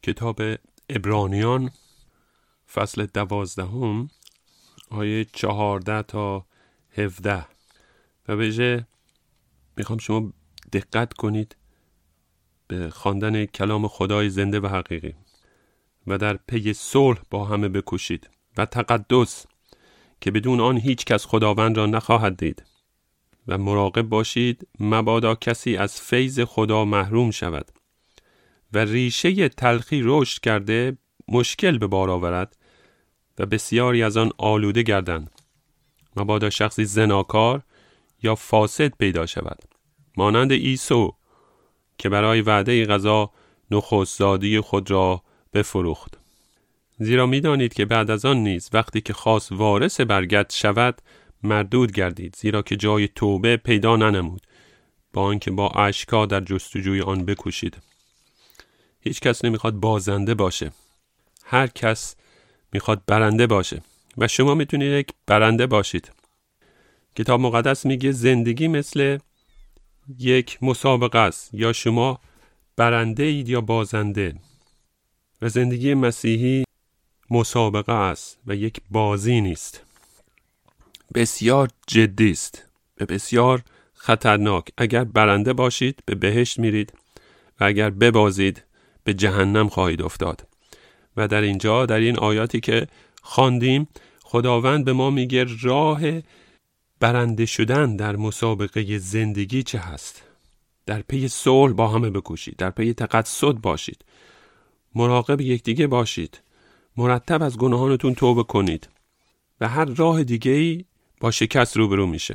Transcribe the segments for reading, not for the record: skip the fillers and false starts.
کتاب عبرانیان فصل 12 آیه 14 تا 17 و به‌ویژه میخوام شما دقت کنید به خواندن کلام خدای زنده و حقیقی و در پی صلح با همه بکوشید و تقدس که بدون آن هیچ کس خداوند را نخواهد دید و مراقب باشید مبادا کسی از فیض خدا محروم شود و ریشه تلخی رشد کرده مشکل به بار آورد و بسیاری از آن آلوده گردند. مبادا شخصی زناکار یا فاسد پیدا شود مانند عیسی که برای وعده غذا نخست زادی خود را بفروخت. زیرا می‌دانید که بعد از آن نیز وقتی که خواست وارث برگت شود مردود گردید، زیرا که جای توبه پیدا ننمود با آنکه با اشک‌ها در جستجوی آن بکوشید. هیچ کس نمیخواد بازنده باشه، هر کس میخواد برنده باشه و شما میتونید یک برنده باشید. کتاب مقدس میگه زندگی مثل یک مسابقه است، یا شما برنده اید یا بازنده، و زندگی مسیحی مسابقه است و یک بازی نیست. بسیار جدی است و بسیار خطرناک. اگر برنده باشید به بهشت میرید و اگر ببازید به جهنم خواهید افتاد. و در اینجا در این آیاتی که خواندیم خداوند به ما میگه راه برنده شدن در مسابقه زندگی چه هست. در پی صلح با همه بکوشید، در پی تقدس باشید، مراقب یکدیگه باشید، مرتب از گناهانتون توبه کنید و هر راه دیگه‌ای با شکست روبرو میشه.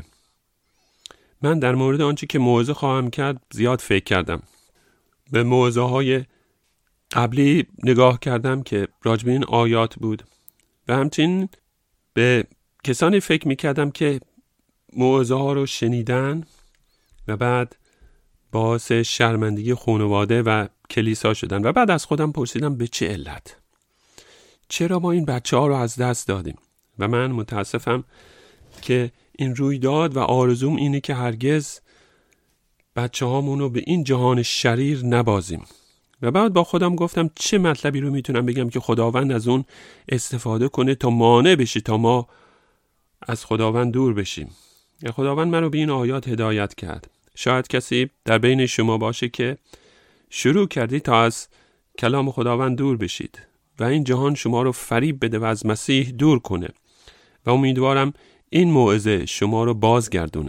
من در مورد آنچه که موعظه خواهم کرد زیاد فکر کردم. به موعظه‌های قبلی نگاه کردم که راجب این آیات بود و همچنین به کسانی فکر میکردم که موعظه ها رو شنیدن و بعد باعث شرمندگی خانواده و کلیسا شدن و بعد از خودم پرسیدم به چه علت؟ چرا ما این بچه ها رو از دست دادیم؟ و من متاسفم که این رویداد و آرزوم اینه که هرگز بچه هامون رو به این جهان شریر نبازیم. و بعد با خودم گفتم چه مطلبی رو میتونم بگم که خداوند از اون استفاده کنه تا مانع بشه تا ما از خداوند دور بشیم. خداوند من رو به این آیات هدایت کرد. شاید کسی در بین شما باشه که شروع کردی تا از کلام خداوند دور بشید و این جهان شما رو فریب بده و از مسیح دور کنه و امیدوارم این موعظه شما رو بازگردونه.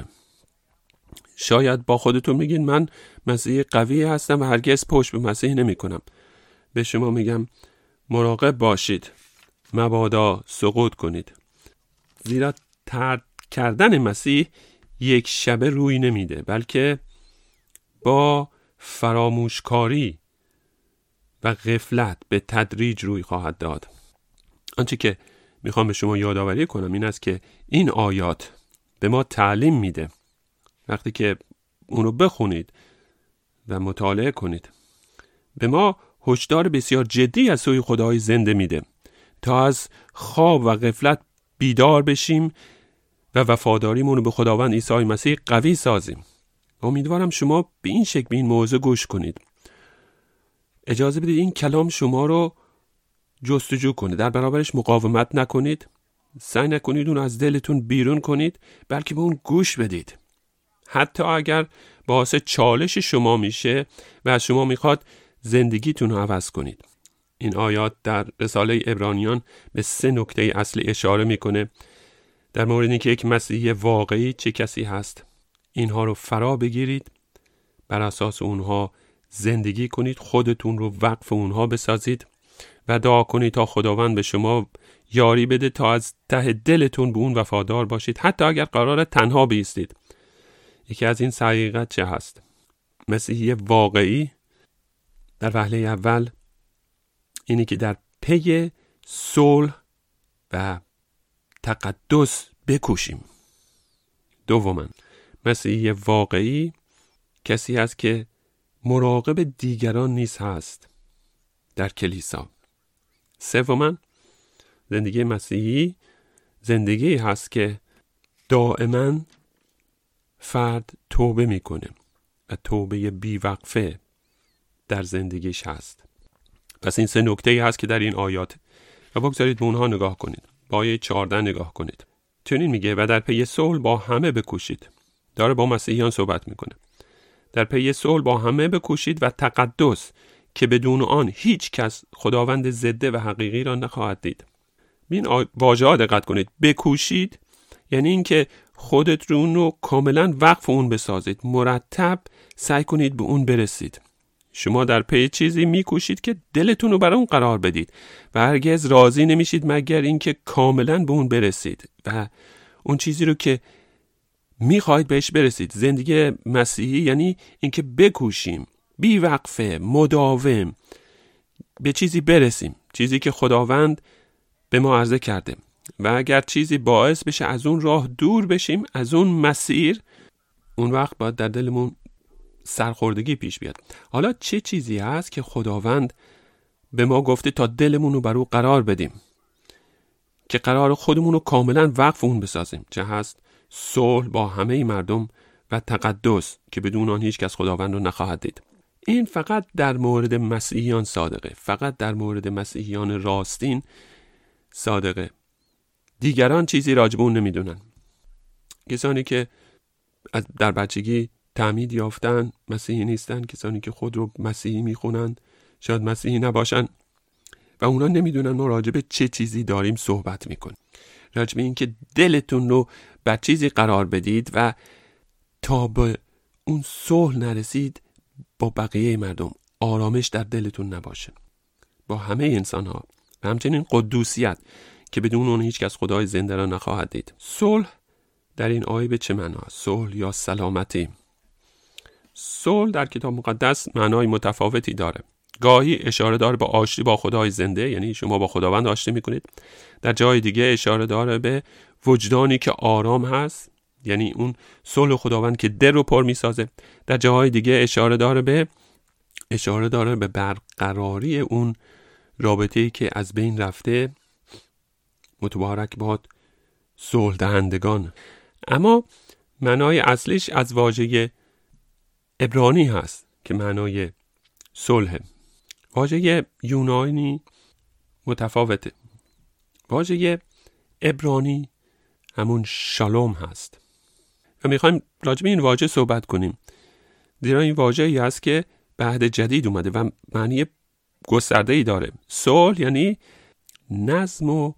شاید با خودتون میگین من مسیح قوی هستم و هرگز پشت به مسیح نمی کنم. به شما میگم مراقب باشید مبادا سقوط کنید، زیرا ترک کردن مسیح یک شبه روی نمیده بلکه با فراموشکاری و غفلت به تدریج روی خواهد داد. آنچه که میخوام به شما یادآوری کنم این است که این آیات به ما تعلیم میده. وقتی که اونو بخونید و مطالعه کنید به ما هشدار بسیار جدی از سوی خدای زنده میده تا از خواب و غفلت بیدار بشیم و وفاداریمون رو به خداوند عیسی مسیح قوی سازیم. امیدوارم شما به این شکل به این موضوع گوش کنید. اجازه بدید این کلام شما رو جستجو کنه، در برابرش مقاومت نکنید، سعی نکنید اون از دلتون بیرون کنید، بلکه به اون گوش بدید. حتی اگر باعث چالش شما میشه و از شما میخواد زندگیتون رو عوض کنید. این آیات در رساله عبرانیان به 3 نکته اصلی اشاره میکنه در مورد اینکه یک مسیحی واقعی چه کسی هست. اینها رو فرا بگیرید، بر اساس اونها زندگی کنید، خودتون رو وقف اونها بسازید و دعا کنید تا خداوند به شما یاری بده تا از ته دلتون به اون وفادار باشید، حتی اگر قراره تنها بایستید. یکی از این حقیقت چه هست؟ مسیحی واقعی در وهله اول اینی که در پی صلح و تقدس بکوشیم. دوما مسیحی واقعی کسی است که مراقب دیگران نیز هست در کلیسا. سوما زندگی مسیحی زندگی هست که دائما فرد توبه میکنه و توبه بیوقفه در زندگیش هست. پس این 3 نکته‌ای هست که در این آیات و بگذارید به اونها نگاه کنید. با آیه 14 نگاه کنید. چنین میگه و در پی صلح با همه بکوشید. داره با مسیحیان صحبت میکنه. در پی صلح با همه بکوشید و تقدس که بدون آن هیچ کس خداوند زنده و حقیقی را نخواهد دید. این واژه ها دقت کنید. بکوشید یعنی اینکه خودتون رو کاملا وقف اون بسازید، مرتب سعی کنید به اون برسید. شما در پی چیزی میکوشید که دلتون رو برای اون قرار بدید و هرگز راضی نمیشید مگر اینکه کاملا به اون برسید و اون چیزی رو که میخواید بهش برسید. زندگی مسیحی یعنی اینکه بکوشیم بی وقفه مداوم به چیزی برسیم، چیزی که خداوند به ما عرضه کرده و اگر چیزی باعث بشه از اون راه دور بشیم، از اون مسیر، اون وقت باید در دلمون سرخوردگی پیش بیاد. حالا چه چیزی هست که خداوند به ما گفته تا دلمون رو بر او قرار بدیم، که قرار خودمون رو کاملا وقف اون بسازیم؟ چه هست؟ صلح با همه مردم و تقدس که بدون آن هیچ کس خداوند رو نخواهد دید. این فقط در مورد مسیحیان صادقه، فقط در مورد مسیحیان راستین صادقه. دیگران چیزی راجب اون نمیدونن. کسانی که در بچگی تعمید یافتن مسیحی نیستن، کسانی که خود رو مسیحی میخونن شاید مسیحی نباشن و اونا نمیدونن ما راجب چه چیزی داریم صحبت میکنیم. راجب این که دلتون رو بر چیزی قرار بدید و تا به اون صلح نرسید با بقیه مردم، آرامش در دلتون نباشه با همه انسان ها و همچنین قدوسیت که بدون اون هیچ کس خدای زنده را نخواهد دید. صلح در این آیه به چه معنا؟ صلح یا سلامتی. صلح در کتاب مقدس معنای متفاوتی داره. گاهی اشاره داره به آشتی با خدای زنده، یعنی شما با خداوند آشتی میکنید. در جای دیگه اشاره داره به وجدانی که آرام هست، یعنی اون صلح خداوند که دل رو پر میسازه. در جاهای دیگه اشاره داره به برقراری اون رابطه‌ای که از بین رفته. متبارک باد صلح دهندگان. اما معنای اصلیش از واژه عبرانی هست که معنای صلح. واژه یونانی متفاوته. واژه عبرانی همون شالوم هست و میخوایم راجع به این واژه صحبت کنیم، زیرا این واژه‌ای هست که به عهد جدید اومده و معنی گسترده‌ای داره. صلح یعنی نظم و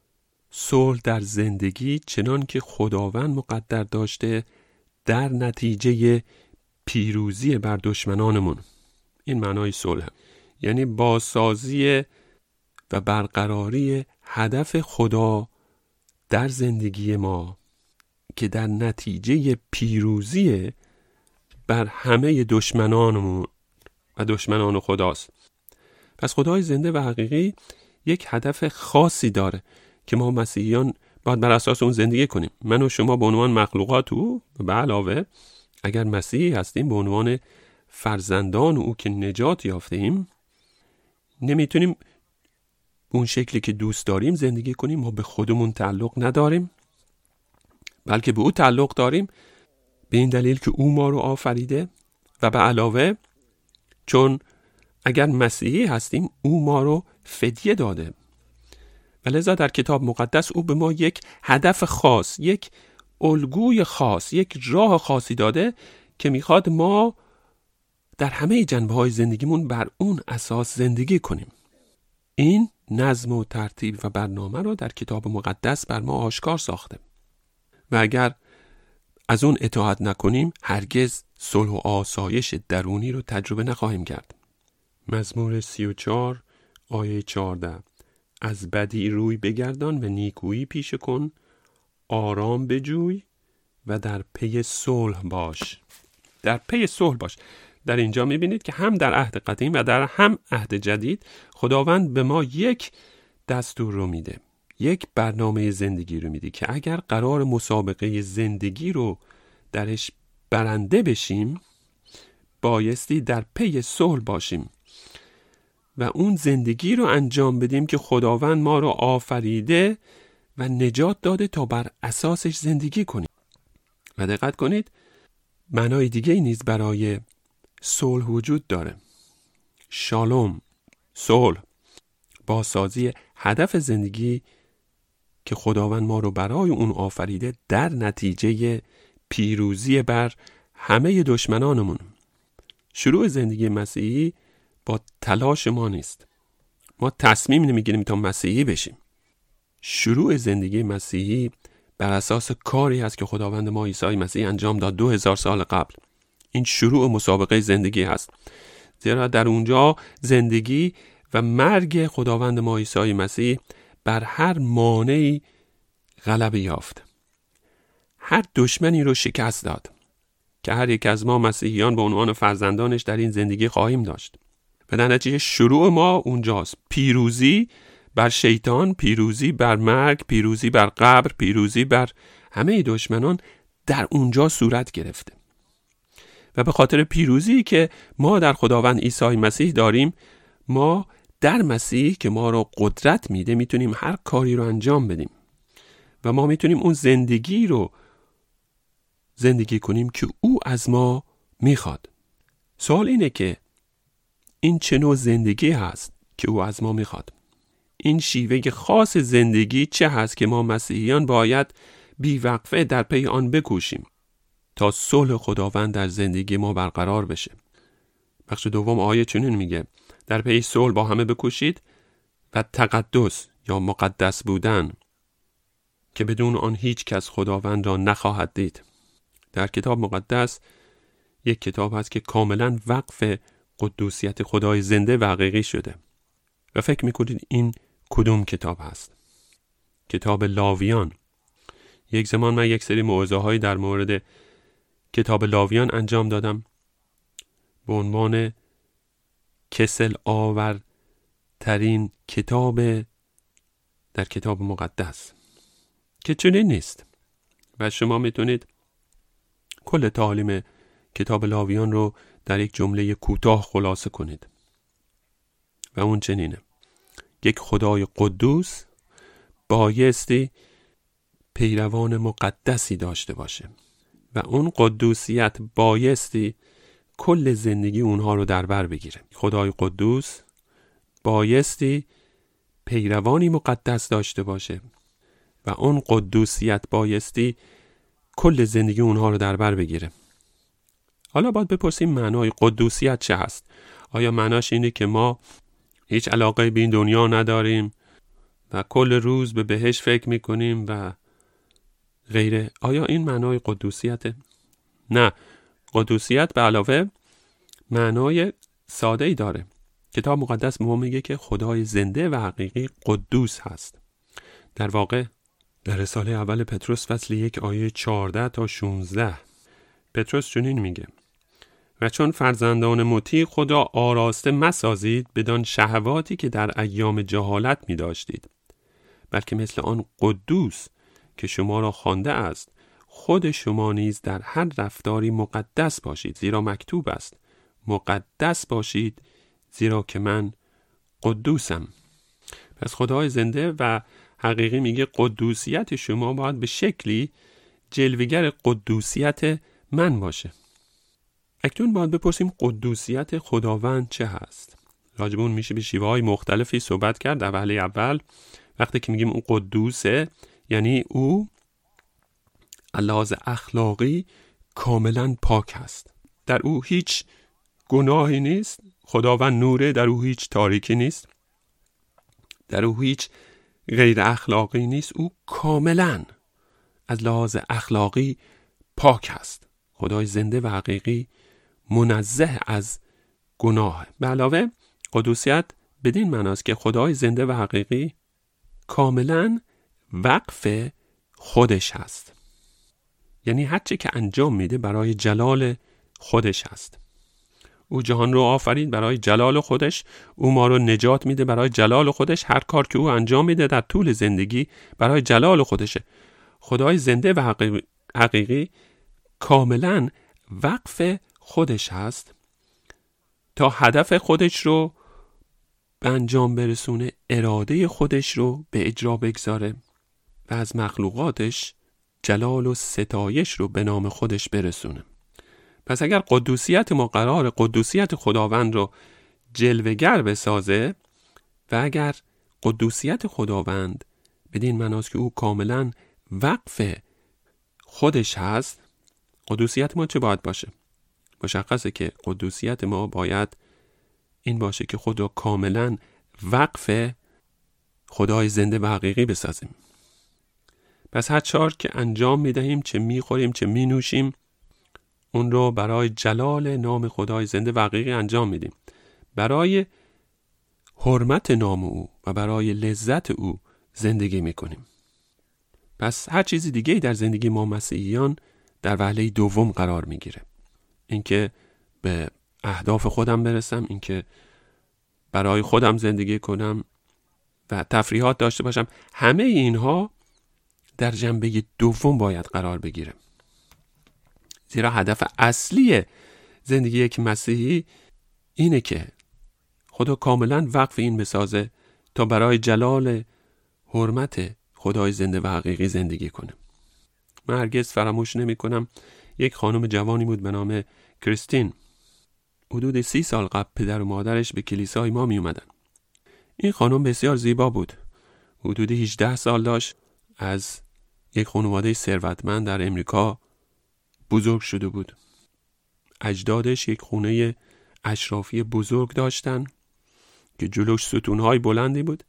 صلح در زندگی چنان که خداوند مقدر داشته در نتیجه پیروزی بر دشمنانمون. این معنای صلح، یعنی بازسازی و برقراری هدف خدا در زندگی ما که در نتیجه پیروزی بر همه دشمنانمون و دشمنان خداست. پس خدای زنده و حقیقی یک هدف خاصی داره که ما مسیحیان باید بر اساس اون زندگی کنیم. من و شما به عنوان مخلوقات او، به علاوه اگر مسیحی هستیم به عنوان فرزندان او که نجات یافتیم، نمیتونیم اون شکلی که دوست داریم زندگی کنیم. ما به خودمون تعلق نداریم بلکه به او تعلق داریم، به این دلیل که او ما رو آفریده و به علاوه چون اگر مسیحی هستیم او ما رو فدیه داده و لذا در کتاب مقدس او به ما یک هدف خاص، یک الگوی خاص، یک راه خاصی داده که میخواد ما در همه جنبه‌های زندگیمون بر اون اساس زندگی کنیم. این نظم و ترتیب و برنامه رو در کتاب مقدس بر ما آشکار ساخته و اگر از اون اطاعت نکنیم هرگز صلح و آسایش درونی رو تجربه نخواهیم کرد. مزمور 34 آیه 14: از بدی روی بگردان و نیکویی پیشه کن، آرام بجوی و در پی صلح باش. در پی صلح باش. در اینجا میبینید که هم در عهد قدیم و در هم عهد جدید خداوند به ما یک دستور رو میده، یک برنامه زندگی رو میده که اگر قرار مسابقه زندگی رو درش برنده بشیم بایستی در پی صلح باشیم و اون زندگی رو انجام بدیم که خداوند ما رو آفریده و نجات داده تا بر اساسش زندگی کنیم. و دقت کنید معنای دیگه نیز برای صلح وجود داره. شالوم صلح، بازسازی هدف زندگی که خداوند ما رو برای اون آفریده در نتیجه پیروزی بر همه دشمنانمون. شروع زندگی مسیحی با تلاش ما نیست. ما تصمیم نمیگیریم تا مسیحی بشیم. شروع زندگی مسیحی بر اساس کاری است که خداوند ما عیسی مسیح انجام داد 2000 سال قبل. این شروع مسابقه زندگی هست، زیرا در اونجا زندگی و مرگ خداوند ما عیسی مسیح بر هر مانعی غلبه یافت. هر دشمنی رو شکست داد که هر یک از ما مسیحیان به عنوان فرزندانش در این زندگی خواهیم داشت. و در نتیجه شروع ما اونجاست. پیروزی بر شیطان، پیروزی بر مرگ، پیروزی بر قبر، پیروزی بر همه دشمنان در اونجا صورت گرفته. و به خاطر پیروزی که ما در خداوند عیسی مسیح داریم، ما در مسیح که ما رو قدرت میده میتونیم هر کاری رو انجام بدیم و ما میتونیم اون زندگی رو زندگی کنیم که او از ما میخواد. سوال اینه که این چه نوع زندگی هست که او از ما میخواد؟ این شیوه خاص زندگی چه هست که ما مسیحیان باید بیوقفه در پی آن بکوشیم تا صلح خداوند در زندگی ما برقرار بشه؟ بخش دوم آیه چنین میگه: در پی صلح با همه بکوشید و تقدس یا مقدس بودن که بدون آن هیچ کس خداوند را نخواهد دید. در کتاب مقدس یک کتاب هست که کاملا وقف قدوسیت خدای زنده و حقیقی شده. و فکر میکنید این کدوم کتاب هست؟ کتاب لاویان. یک زمان من یک سری موعظه هایی در مورد کتاب لاویان انجام دادم به عنوان کسل آورترین کتاب در کتاب مقدس، که چنین نیست. و شما میتونید کل تعالیم کتاب لاویان رو در یک جمله کوتاه خلاصه کنید و اون چنینه: یک خدای قدوس بایستی پیروان مقدسی داشته باشه و اون قدوسیت بایستی کل زندگی اونها رو در بر بگیره. خدای قدوس بایستی پیروانی مقدس داشته باشه و اون قدوسیت بایستی کل زندگی اونها رو در بر بگیره. حالا باید بپرسیم معنای قدوسیت چه هست؟ آیا معناش اینه که ما هیچ علاقه به این دنیا نداریم و کل روز به بهشت فکر میکنیم و غیره؟ آیا این معنای قدوسیته؟ نه، قدوسیت به علاوه معنای ساده ای داره. کتاب مقدس به ما میگه که خدای زنده و حقیقی قدوس هست. در واقع در رساله اول پتروس فصل 1 آیه 14 تا 16 پتروس چنین میگه: و چون فرزندان مطیع خدا آراسته مسازید بدان شهواتی که در ایام جهالت می داشتید، بلکه مثل آن قدوس که شما را خوانده است خود شما نیز در هر رفتاری مقدس باشید، زیرا مکتوب است مقدس باشید زیرا که من قدوسم. پس خدای زنده و حقیقی میگه قدوسیت شما باید به شکلی جلوگر قدوسیت من باشه. اکنون باید بپرسیم قدوسیت خداوند چه هست؟ راجبون میشه به شیوه‌های مختلفی صحبت کرد. در وهله اول وقتی که میگیم اون قدوسه، یعنی او لحاظ اخلاقی کاملا پاک هست. در او هیچ گناهی نیست. خداوند نوره، در او هیچ تاریکی نیست. در او هیچ غیر اخلاقی نیست. او کاملا از لحاظ اخلاقی پاک هست. خدای زنده و حقیقی منزه از گناه. به علاوه قدوسیت بدین معناست که خدای زنده و حقیقی کاملا وقف خودش هست. یعنی هر چی که انجام میده برای جلال خودش هست. او جهان رو آفرید برای جلال خودش. او ما رو نجات میده برای جلال خودش. هر کار که او انجام میده در طول زندگی برای جلال خودشه. خدای زنده و حقیقی کاملا وقف خودش هست تا هدف خودش رو به انجام برسونه، اراده خودش رو به اجرا بگذاره و از مخلوقاتش جلال و ستایش رو به نام خودش برسونه. پس اگر قدوسیت ما قرار قدوسیت خداوند رو جلوه‌گر بسازه و اگر قدوسیت خداوند بدین معناست که او کاملا وقف خودش هست، قدوسیت ما چه باید باشه؟ مشخصه که قدوسیت ما باید این باشه که خدا کاملا وقف خدای زنده و حقیقی بسازیم. پس هر چار که انجام میدهیم، چه میخوریم چه مینوشیم، اون رو برای جلال نام خدای زنده و حقیقی انجام میدیم، برای حرمت نام او و برای لذت او زندگی میکنیم. پس هر چیزی دیگه در زندگی ما مسیحیان در وهله دوم قرار میگیره. اینکه به اهداف خودم برسم، اینکه برای خودم زندگی کنم و تفریحات داشته باشم، همه اینها در جنبه دوم باید قرار بگیره. زیرا هدف اصلی زندگی یک مسیحی اینه که خدا کاملا وقف این بسازه تا برای جلال حرمت خدای زنده و حقیقی زندگی کنه. من هرگز فراموش نمی کنم یک خانم جوانی بود به نام کریستین. حدود 30 سال قبل پدر و مادرش به کلیسای ما می اومدن. این خانم بسیار زیبا بود. حدود 18 سال داشت. از یک خانواده ثروتمند در امریکا بزرگ شده بود. اجدادش یک خونه اشرافی بزرگ داشتن که جلوش ستونهای بلندی بود.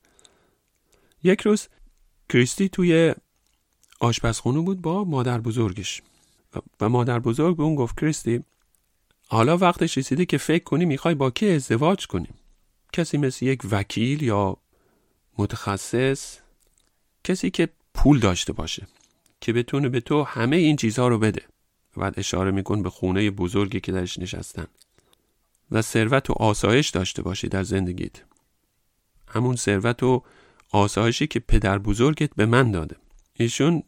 یک روز کریستی توی آشپزخونه بود با مادر بزرگش و مادر بزرگ به اون گفت کریستی، حالا وقتش رسیده که فکر کنی میخوای با کی ازدواج کنی. کسی مثل یک وکیل یا متخصص، کسی که پول داشته باشه که بتونه به تو همه این چیزها رو بده. بعد اشاره میکن به خونه بزرگی که درش نشستن و ثروت و آسایش داشته باشی در زندگیت، همون ثروت و آسایشی که پدر بزرگت به من داده. ایشون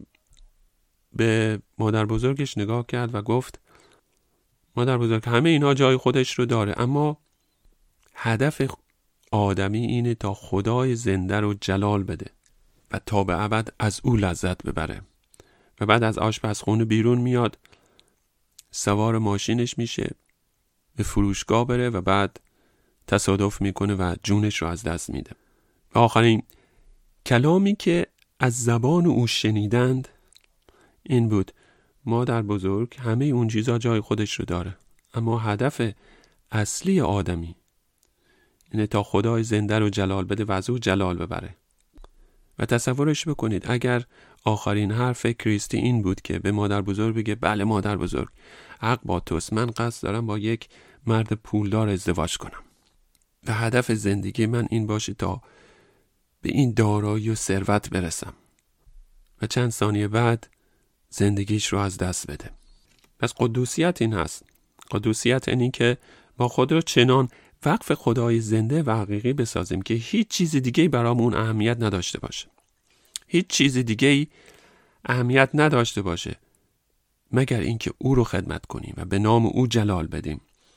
به مادر بزرگش نگاه کرد و گفت مادر بزرگ، همه اینا جای خودش رو داره، اما هدف آدمی اینه تا خدای زنده رو جلال بده و تا به ابد از او لذت ببره. و بعد از آشپزخونه بیرون میاد، سوار ماشینش میشه، به فروشگاه بره و بعد تصادف میکنه و جونش رو از دست میده. و آخرین کلامی که از زبان او شنیدند این بود مادر بزرگ، همه اون چیزا جای خودش رو داره، اما هدف اصلی آدمی اینه تا خدای زنده رو جلال بده و از او جلال ببره. و تصورش بکنید اگر آخرین حرف کریستی این بود که به مادر بزرگ بگه بله مادر بزرگ، حق با توست، من قصد دارم با یک مرد پولدار ازدواج کنم و هدف زندگی من این باشه تا به این دارایی و ثروت برسم، و چند ثانیه بعد زندگیش رو از دست بده. پس قدوسیت این هست. قدوسیت این که ما خود رو چنان وقف خدای زنده و حقیقی بسازیم که هیچ چیز دیگه برامون اهمیت نداشته باشه. هیچ چیز دیگه اهمیت نداشته باشه مگر اینکه او رو خدمت کنیم و به نام او جلال بدیم.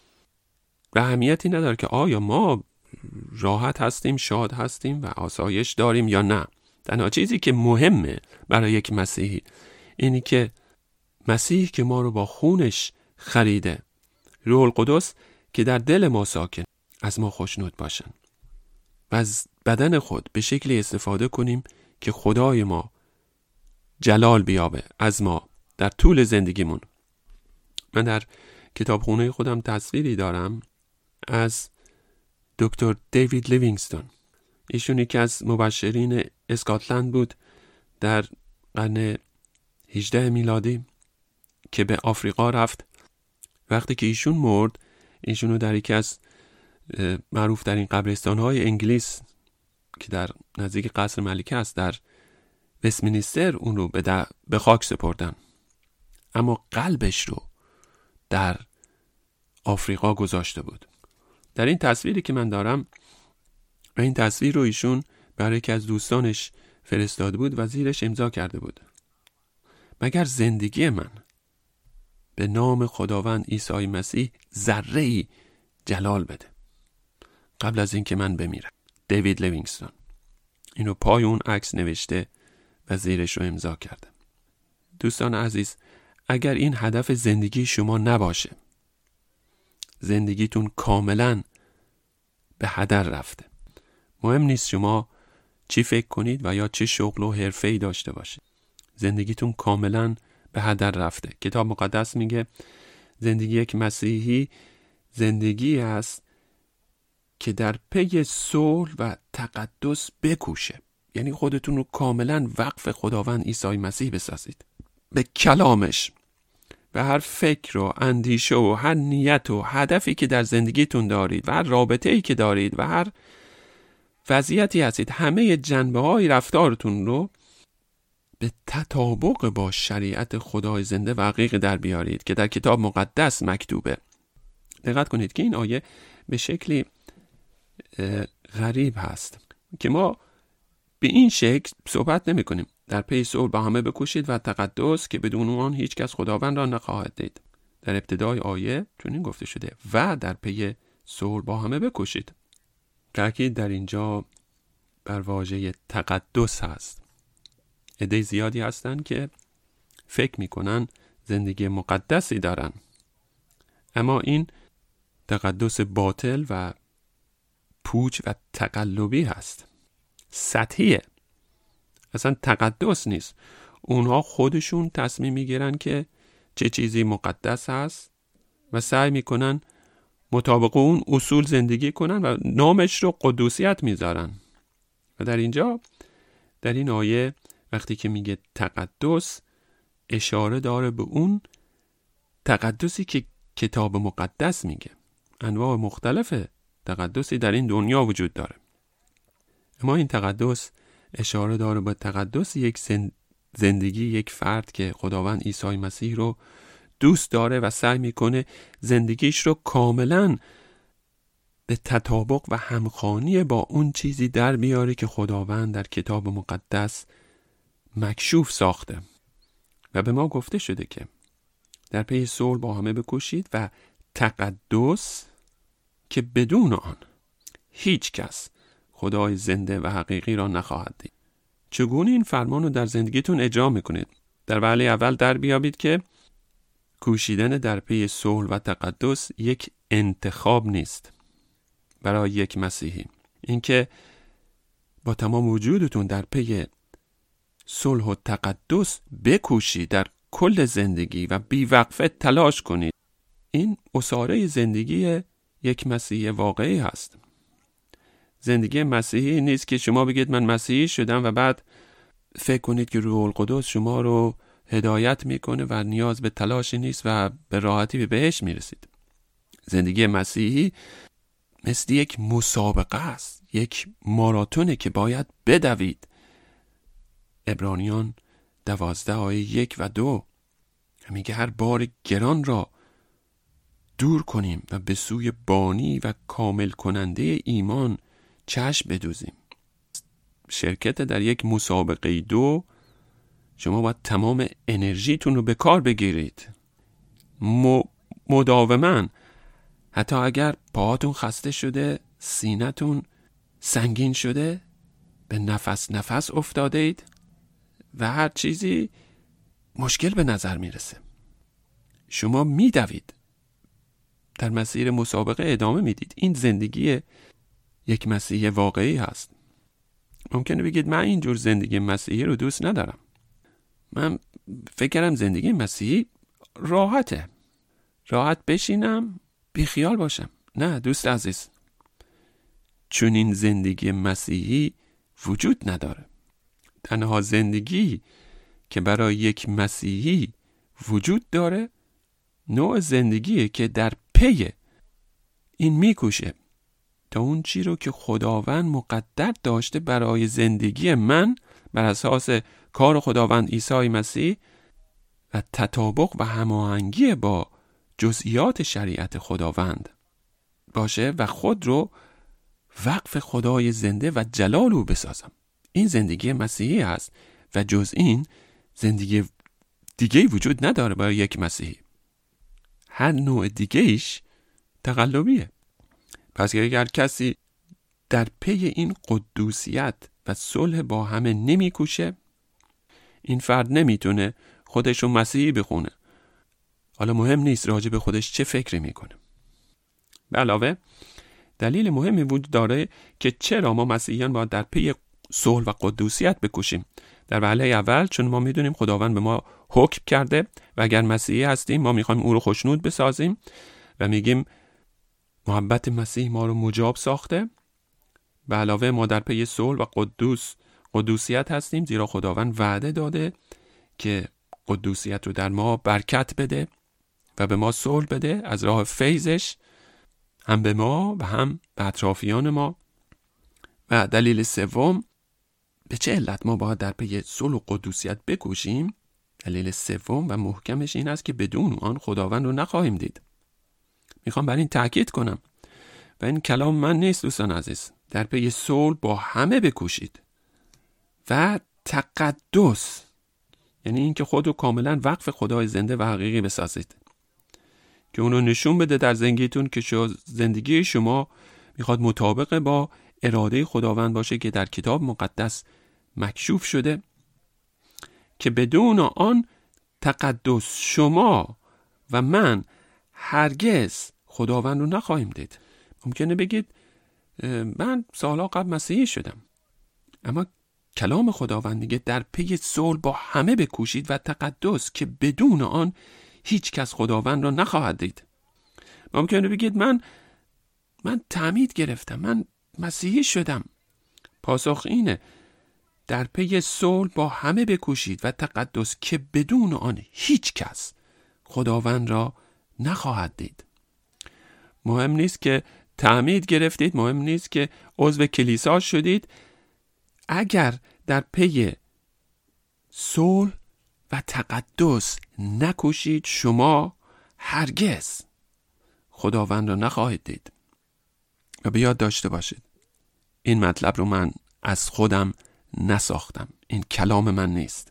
و اهمیتی نداره که آیا ما راحت هستیم، شاد هستیم و آسایش داریم یا نه. تنها چیزی که مهمه برای یک مسیحی اینی که مسیح که ما رو با خونش خریده، روح القدس که در دل ما ساکن، از ما خوشنود باشن و از بدن خود به شکلی استفاده کنیم که خدای ما جلال بیابه از ما در طول زندگیمون. من در کتابخونه خودم تصویری دارم از دکتر دیوید لیوینگستون. ایشون یکی از مبشرین اسکاتلند بود در قرن 18 میلادی که به آفریقا رفت. وقتی که ایشون مرد، ایشونو در یکی از معروف در این قبرستان‌های انگلیس که در نزدیک قصر ملکه است در وستمینستر اون رو به خاک سپردن، اما قلبش رو در آفریقا گذاشته بود. در این تصویری که من دارم، و این تصویر رو ایشون برای یکی از دوستانش فرستاده بود و زیرش امضا کرده بود مگر زندگی من به نام خداوند عیسی مسیح ذره‌ای جلال بده قبل از اینکه من بمیرم. دیوید لیوینگستون اینو پای اون عکس نوشته و زیرش رو امضا کرده. دوستان عزیز، اگر این هدف زندگی شما نباشه، زندگیتون کاملا به هدر رفته. مهم نیست شما چی فکر کنید و یا چه شغل و حرفه‌ای داشته باشید. زندگیتون کاملا به هدر رفته. کتاب مقدس میگه زندگی یک مسیحی زندگی است که در پی صلح و تقدس بکوشه. یعنی خودتون رو کاملا وقف خداوند عیسی مسیح بسازید. به کلامش و هر فکر و اندیشه و هر نیت و هدفی که در زندگیتون دارید و هر رابطه‌ای که دارید و هر وضعیتی هستید، همه جنبه‌های رفتارتون رو به تطابق با شریعت خدای زنده و حقیقی در بیارید که در کتاب مقدس مکتوبه. دقت کنید که این آیه به شکلی غریب هست که ما به این شکل صحبت نمی کنیم. در پی صلح با همه بکوشید و تقدس که بدون آن هیچ کس خداوند را نخواهد دید. در ابتدای آیه چنین گفته شده و در پی صلح با همه بکوشید. تأکید در اینجا بر واژه تقدس هست. عده زیادی هستند که فکر میکنن زندگی مقدسی دارن، اما این تقدس باطل و پوچ و تقلبی هست، سطحیه، اصلا تقدس نیست. اونها خودشون تصمیم میگیرن که چه چیزی مقدس هست و سعی میکنن مطابق اون اصول زندگی کنن و نامش رو قدوسیت میذارن. و در اینجا در این آیه وقتی که میگه تقدس، اشاره داره به اون تقدسی که کتاب مقدس میگه. انواع مختلف تقدسی در این دنیا وجود داره، اما این تقدس اشاره داره به تقدس یک زندگی یک فرد که خداوند عیسی مسیح رو دوست داره و سعی میکنه زندگیش رو کاملا به تطابق و همخوانی با اون چیزی در بیاره که خداوند در کتاب مقدس مکشوف ساخته. و به ما گفته شده که در پی صلح با همه بکوشید و تقدس که بدون آن هیچ کس خدای زنده و حقیقی را نخواهد دید. چگونه این فرمان رو در زندگیتون اجرا میکنید؟ در وهله اول در بیابید که کوشیدن در پی صلح و تقدس یک انتخاب نیست برای یک مسیحی. اینکه با تمام وجودتون در پی صلح و تقدس بکوشید، در کل زندگی و بیوقفه تلاش کنید، این اساره زندگی یک مسیحی واقعی هست. زندگی مسیحی نیست که شما بگید من مسیحی شدم و بعد فکر کنید که روح القدس شما رو هدایت میکنه و نیاز به تلاشی نیست و به راحتی به بهشت میرسید. زندگی مسیحی مثل یک مسابقه است، یک ماراتونه که باید بدوید. عبرانیان 12 آیه 1 و 2 میگه هر بار گران را دور کنیم و به سوی بانی و کامل کننده ایمان چشم بدوزیم. شرکت در یک مسابقه 2 شما باید تمام انرژیتون رو به کار بگیرید، مداوما، حتی اگر پاهاتون خسته شده، سینه‌تون سنگین شده، به نفس افتاده اید و هر چیزی مشکل به نظر میرسه، شما میدوید، در مسیر مسابقه ادامه میدید. این زندگی یک مسیحی واقعی هست. ممکنه بگید من اینجور زندگی مسیحی رو دوست ندارم، من فکر کردم زندگی مسیحی راحته، راحت بشینم بیخیال باشم. نه دوست عزیز، چون این زندگی مسیحی وجود نداره. تنها زندگی که برای یک مسیحی وجود داره نوع زندگیه که در پی این میکوشه تا اون چی رو که خداوند مقدر داشته برای زندگی من بر اساس کار خداوند عیسی مسیح و تطابق و هماهنگی با جزئیات شریعت خداوند باشه و خود رو وقف خدای زنده و جلال او بسازم. این زندگی مسیحی هست و جز این زندگی دیگه وجود نداره برای یک مسیحی. هر نوع دیگهش تقلبیه. پس اگر کسی در پی این قدوسیت و صلح با همه نمیکوشه، این فرد نمیتونه خودشو مسیحی بخونه. حالا مهم نیست راجع به خودش چه فکری میکنه. به علاوه دلیل مهمی وجود داره که چرا ما مسیحیان باید در پی صلح و قدوسیت بکوشیم. در وهله اول چون ما میدونیم خداوند به ما حکم کرده و اگر مسیحی هستیم ما میخوایم او رو خوشنود بسازیم و میگیم محبت مسیح ما رو مجاب ساخته. به علاوه ما در پی صلح و قدوسیت هستیم، زیرا خداوند وعده داده که قدوسیت رو در ما برکت بده و به ما صلح بده از راه فیضش، هم به ما و هم به اطرافیان ما. و دلیل سوم، به چه علت ما باید در پی صلح و قدوسیت بکوشیم؟ دلیل سوم و محکمش این است که بدون آن خداوند رو نخواهیم دید. میخوام بر این تاکید کنم و این کلام من نیست دوستان عزیز. در پی صلح با همه بکوشید و تقدس، یعنی این که خود رو کاملا وقف خدای زنده و حقیقی بسازید که اونو نشون بده در زندگیتون که زندگی شما میخواد مطابق با اراده خداوند باشه که در کتاب مقدس مکشوف شده، که بدون آن تقدس شما و من هرگز خداوند رو نخواهیم دید. ممکنه بگید من سالها قبل مسیحی شدم، اما کلام خداوند میگه در پی صلح با همه بکوشید و تقدس که بدون آن هیچ کس خداوند را نخواهد دید. ممکنه بگید من تعمید گرفتم، من مسیحی شدم. پاسخ اینه در پی صلح با همه بکوشید و تقدس که بدون آن هیچ کس خداوند را نخواهد دید. مهم نیست که تعمید گرفتید، مهم نیست که عضو کلیسا شدید، اگر در پی صلح و تقدس نکوشید شما هرگز خداوند را نخواهید دید. و به یاد داشته باشید این مطلب رو من از خودم نساختم، این کلام من نیست.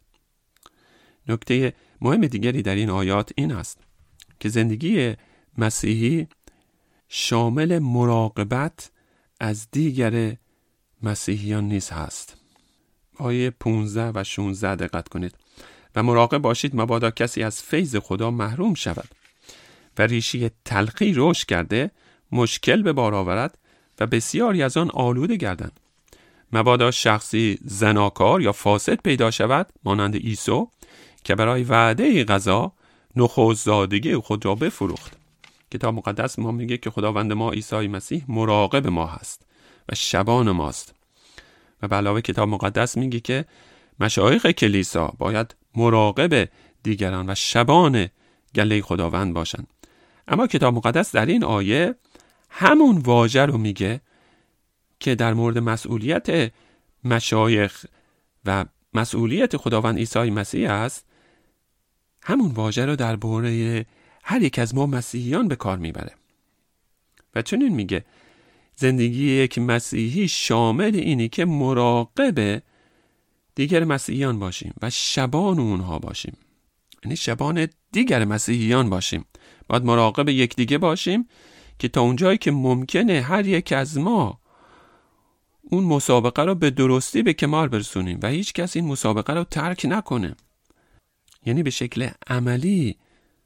نکته مهم دیگری در این آیات این است که زندگی مسیحی شامل مراقبت از دیگر مسیحیان نیز هست. آیه 15 و 16 دقت کنید. و مراقب باشید مبادا کسی از فیض خدا محروم شود و ریشه تلخی رشد کرده مشکل به بار آورد و بسیاری از آن آلوده گردند. مبادا شخصی زناکار یا فاسد پیدا شود مانند عیسی که برای وعده غذا نخست‌زادگی خود را بفروخت. کتاب مقدس ما میگه که خداوند ما عیسی مسیح مراقب ما هست و شبان ماست. و به علاوه کتاب مقدس میگه که مشایخ کلیسا باید مراقب دیگران و شبان گله خداوند باشند. اما کتاب مقدس در این آیه همون واژه رو میگه که در مورد مسئولیت مشایخ و مسئولیت خداوند عیسی مسیح است، همون واژه رو درباره هر یک از ما مسیحیان به کار میبره و چنین میگه زندگی یک مسیحی شامل اینی که مراقب دیگر مسیحیان باشیم و شبان اونها باشیم، یعنی شبان دیگر مسیحیان باشیم. باید مراقب یکدیگه باشیم که تا اونجایی که ممکنه هر یک از ما اون مسابقه رو به درستی به کمال برسونیم و هیچ کس این مسابقه رو ترک نکنه. یعنی به شکل عملی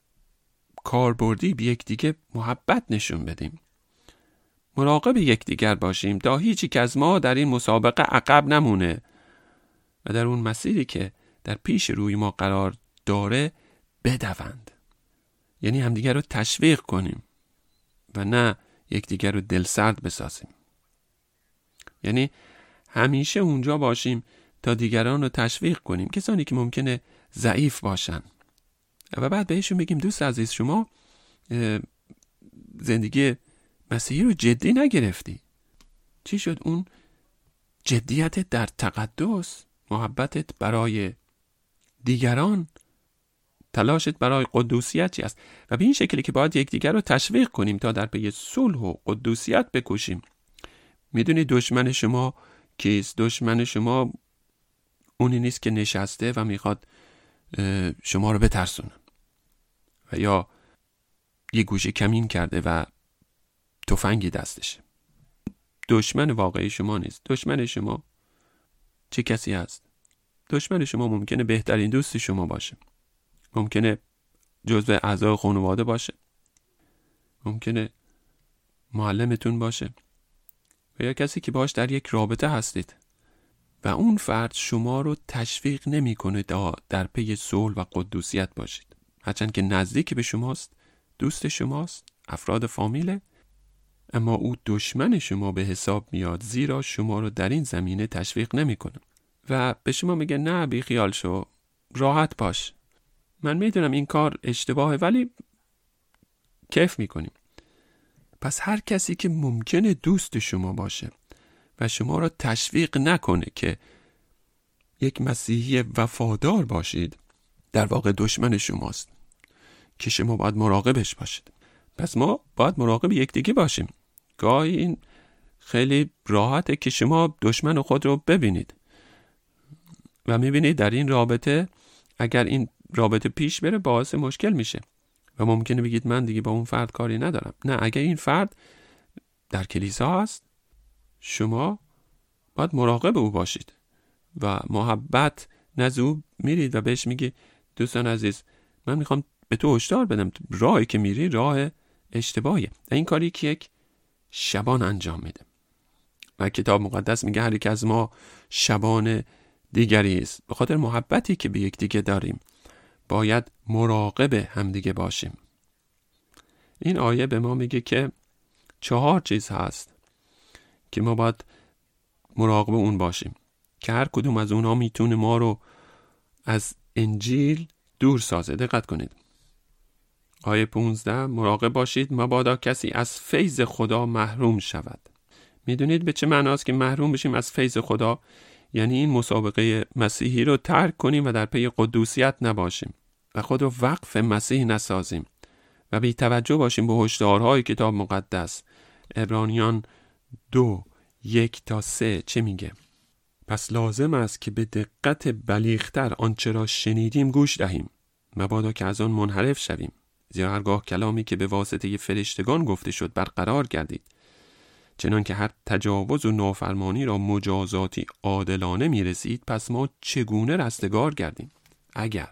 کاربردی به یکدیگه محبت نشون بدیم، مراقب یکدیگر باشیم تا هیچ یک از ما در این مسابقه عقب نمونه و در اون مسیری که در پیش روی ما قرار داره بدوند. یعنی همدیگر رو تشویق کنیم و نه یکدیگر رو دلسرد بسازیم. یعنی همیشه اونجا باشیم تا دیگران رو تشویق کنیم، کسانی که ممکنه ضعیف باشن، و بعد بهشون بگیم دوست عزیز شما زندگی مسیحی رو جدی نگرفتی. چی شد؟ اون جدیتت در تقدس، محبتت برای دیگران، تلاشت برای قدوسیت چی است؟ و به این شکلی که باید یکدیگر رو تشویق کنیم تا در پی صلح و قدوسیت بکوشیم. میدونی دشمن شما کیست؟ دشمن شما اونی نیست که نشسته و میخواد شما رو بترسونه و یا یه گوشه کمین کرده و تفنگی دستشه. دشمن واقعی شما نیست. دشمن شما چه کسی هست؟ دشمن شما ممکنه بهترین دوست شما باشه، ممکنه جزو اعضای خانواده باشه، ممکنه معلمتون باشه، و یا کسی که باهاش در یک رابطه هستید و اون فرد شما رو تشویق نمی‌کنه در پی صلح و قدوسیت باشید، هرچند که نزدیک به شماست، دوست شماست، افراد فامیله، اما او دشمن شما به حساب میاد، زیرا شما رو در این زمینه تشویق نمی‌کنه و به شما میگه نه بی خیال شو، راحت باش، من میدونم این کار اشتباهه ولی کیف میکنیم. پس هر کسی که ممکنه دوست شما باشه و شما را تشویق نکنه که یک مسیحی وفادار باشید، در واقع دشمن شماست که شما باید مراقبش باشید. پس ما باید مراقب یکدیگه باشیم. گاهی این خیلی راحته که شما دشمن خود رو ببینید و میبینید در این رابطه اگر این رابطه پیش بره باعث مشکل میشه و ممکنه بگید من دیگه با اون فرد کاری ندارم. نه، اگر این فرد در کلیسا هست شما باید مراقب او باشید و محبت نزد او میرید و بهش میگی دوستان عزیز من میخوام به تو هشدار بدم، راهی که میری راه اشتباهیه. این کاری که یک شبان انجام میده و کتاب مقدس میگه هر یک از ما شبان دیگری است. به خاطر محبتی که به یک دیگه داریم باید مراقب همدیگه باشیم. این آیه به ما میگه که 4 چیز هست که ما باید مراقب اون باشیم که هر کدوم از اونها میتونه ما رو از انجیل دور سازه. دقت کنید. آیه 15 مراقب باشید مبادا کسی از فیض خدا محروم شود. میدونید به چه معناست که محروم بشیم از فیض خدا؟ یعنی این مسابقه مسیحی رو ترک کنیم و در پی قدوسیت نباشیم و خود رو وقف مسیح نسازیم و بی توجه باشیم به هشدارهای کتاب مقدس. عبرانیان 2:1-3 چه میگه؟ پس لازم است که به دقت بلیغتر آنچه را شنیدیم گوش دهیم مبادا که از آن منحرف شویم، زیرا هرگاه کلامی که به واسطه فرشتگان گفته شد برقرار گردید، چنان که هر تجاوز و نافرمانی را مجازاتی عادلانه می رسید، پس ما چگونه رستگار گردیم؟ اگر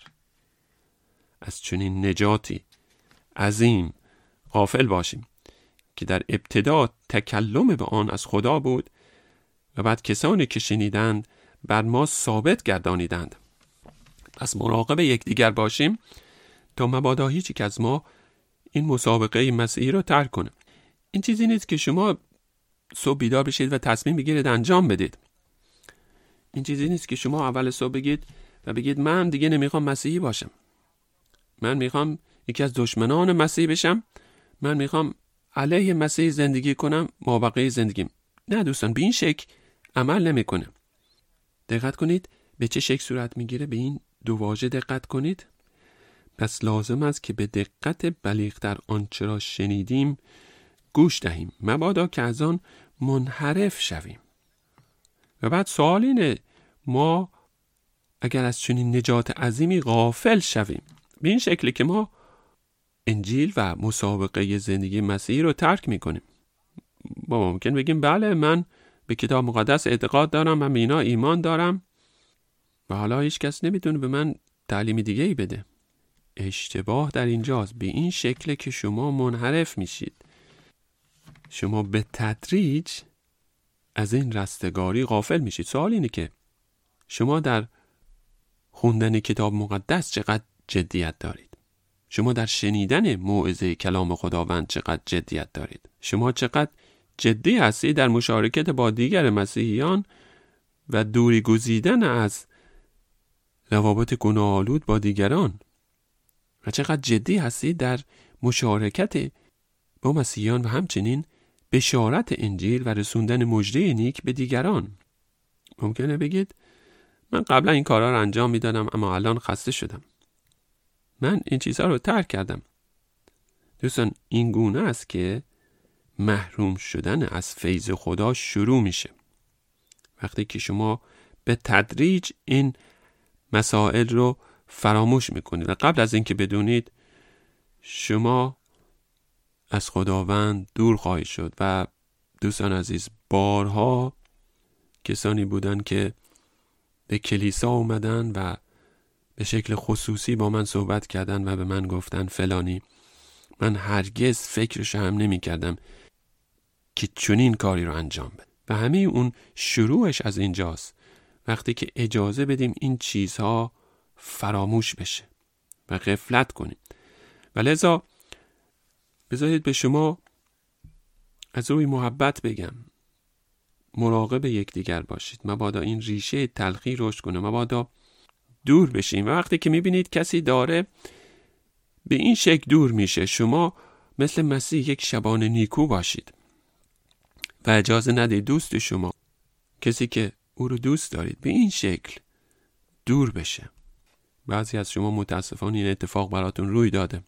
از چنین نجاتی عظیم غافل باشیم که در ابتدا تکلم به آن از خدا بود و بعد کسانی که شنیدند بر ما ثابت گردانیدند. پس مراقب یکدیگر باشیم تا مبادا هیچ یک از ما این مسابقه مسیحی رو ترک کنه. این چیزی نیست که شما صبح بیدار بشید و تصمیم بگیرید انجام بدید. این چیزی نیست که شما اول صبح بگید و بگید من دیگه نمیخوام مسیحی باشم، من میخوام یکی از دشمنان مسیح بشم، من میخوام علیه مسیح زندگی کنم مابقی زندگیم. نه دوستان، به این شکل عمل نمیکنه. دقت کنید به چه شکل صورت میگیره. به این 2 واژه دقت کنید. پس لازم است که به دقت بلیغتر آنچه را شنیدیم گوش دهیم مبادا که از آن منحرف شویم. و بعد سوال اینه ما اگر از چنین نجات عظیمی غافل شویم به این شکلی که ما انجیل و مسابقه زندگی مسیحی رو ترک میکنیم. با ممکن بگیم بله من به کتاب مقدس اعتقاد دارم، من به اینا ایمان دارم و حالا هیچ کس نمیتونه به من تعلیم دیگه ای بده. اشتباه در اینجاست. به این شکل که شما منحرف میشید. شما به تدریج از این رستگاری غافل میشید. سوال اینه که شما در خوندن کتاب مقدس چقدر جدیت دارید؟ شما در شنیدن موعظه کلام خداوند چقدر جدیت دارید؟ شما چقدر جدی هستید در مشارکت با دیگر مسیحیان و دوری گزیدن از روابط گناه‌آلود با دیگران؟ و چقدر جدی هستید در مشارکت با مسیحیان و همچنین بشارت انجیل و رسوندن مژده نیک به دیگران؟ ممکنه بگید من قبلا این کارا رو انجام میدادم اما الان خسته شدم، من این چیزها رو ترک کردم. دوستان این گونه است که محروم شدن از فیض خدا شروع میشه. وقتی که شما به تدریج این مسائل رو فراموش میکنید و قبل از اینکه بدونید شما از خداوند دور خواهید شد. و دوستان عزیز بارها کسانی بودن که به کلیسا اومدن و به شکل خصوصی با من صحبت کردن و به من گفتن فلانی من هرگز فکرش هم نمی کردم که چنین کاری رو انجام بده. و همین اون شروعش از اینجاست، وقتی که اجازه بدیم این چیزها فراموش بشه و غفلت کنیم. و لذا بذارید به شما از روی محبت بگم، مراقب یکدیگر باشید، مبادا این ریشه تلخی رشد کنه، مبادا دور بشیم. و وقتی که میبینید کسی داره به این شکل دور میشه، شما مثل مسیح یک شبان نیکو باشید و اجازه ندید دوست شما، کسی که او رو دوست دارید، به این شکل دور بشه. بعضی از شما متاسفانه این اتفاق براتون روی داده.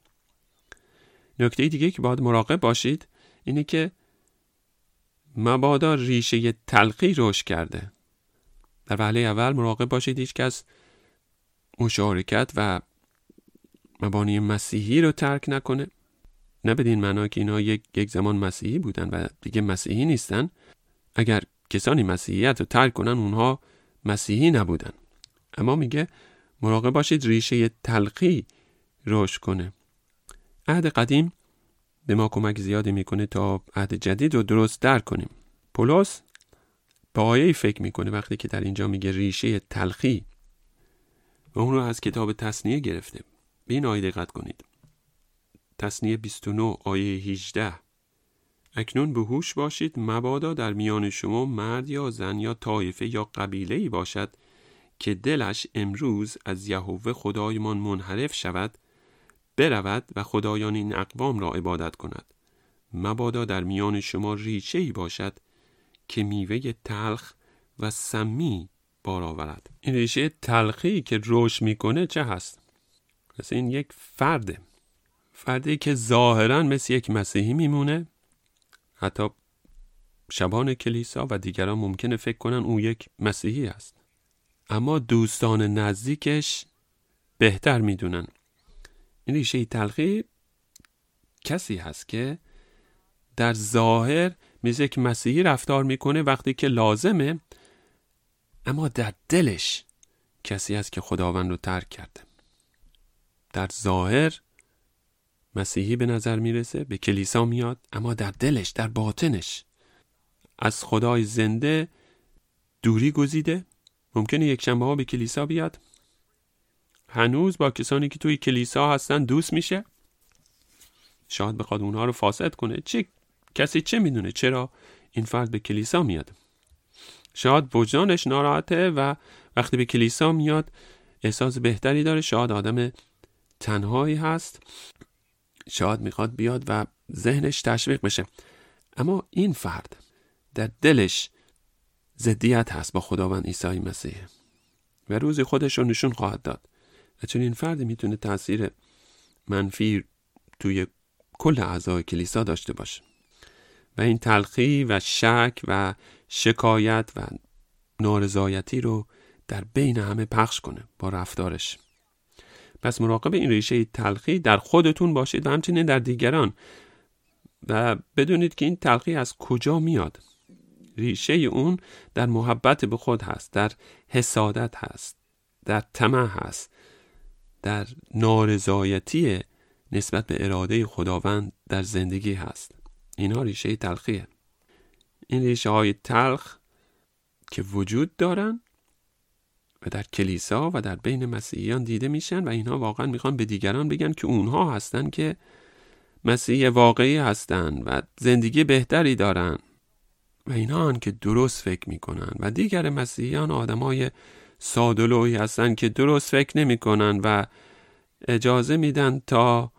نکته دیگه که باید مراقب باشید اینه که مبادا ریشه تلخی رشد کرده. در وهله اول مراقب باشید هیچ کس مشارکت و مبانی مسیحی رو ترک نکنه. نه بدین معنا که اینا یک زمان مسیحی بودن و دیگه مسیحی نیستن. اگر کسانی مسیحیت رو ترک کنن اونها مسیحی نبودن. اما میگه مراقب باشید ریشه تلخی رشد کنه. عهد قدیم به ما کمک زیادی میکنه تا عهد جدید رو درست درک کنیم. پولس به آیه‌ای فکر میکنه وقتی که در اینجا میگه ریشه تلخی و اون رو از کتاب تثنیه گرفته. به این آیه دقت کنید. تثنیه 29 آیه 18: اکنون به هوش باشید مبادا در میان شما مرد یا زن یا طایفه یا قبیله‌ای باشد که دلش امروز از یهوه خدایمان منحرف شود، برود و خدایان این اقوام را عبادت کند. مبادا در میان شما ریشه‌ای باشد که میوه تلخ و سمی بار آورد. این ریشه تلخی که رشد میکنه چه هست؟ مثل این یک فردی که ظاهراً مثل یک مسیحی میمونه، حتی شبان کلیسا و دیگران ممکنه فکر کنن او یک مسیحی است، اما دوستان نزدیکش بهتر میدونن. این ریشه تلخی کسی هست که در ظاهر مثل یک مسیحی رفتار میکنه وقتی که لازمه، اما در دلش کسی هست که خداوند رو ترک کرده. در ظاهر مسیحی به نظر میرسه، به کلیسا میاد، اما در دلش، در باطنش از خدای زنده دوری گزیده. ممکنه یک شنبه ها به کلیسا بیاد، هنوز با کسانی که توی کلیسا هستن دوست میشه، شاید بخواد اونها رو فاسد کنه. کسی چه میدونه چرا این فرد به کلیسا میاد؟ شاید وجدانش ناراحته و وقتی به کلیسا میاد احساس بهتری داره. شاید آدم تنهایی هست، شاید میخواد بیاد و ذهنش تشویق بشه، اما این فرد در دلش ضدیت هست با خداوند عیسی مسیح و روز خودش رو نشون خواهد داد. و چون این فرد میتونه تأثیر منفی توی کل اعضای کلیسا داشته باشه و این تلخی و شک و شکایت و نارضایتی رو در بین همه پخش کنه با رفتارش. پس مراقب این ریشه تلخی در خودتون باشید و همچنین در دیگران و بدونید که این تلخی از کجا میاد. ریشه اون در محبت به خود هست، در حسادت هست، در طمع هست، در نارضایتی نسبت به اراده خداوند در زندگی هست. اینها ریشه تلخیه. این ریشه های تلخ که وجود دارن و در کلیسا و در بین مسیحیان دیده میشن و اینها واقعا میخوان به دیگران بگن که اونها هستن که مسیح واقعی هستن و زندگی بهتری دارن و اینها هن که درست فکر میکنن و دیگر مسیحیان آدمای ساده‌لوحی هستن که درست فکر نمیکنن و اجازه میدن تا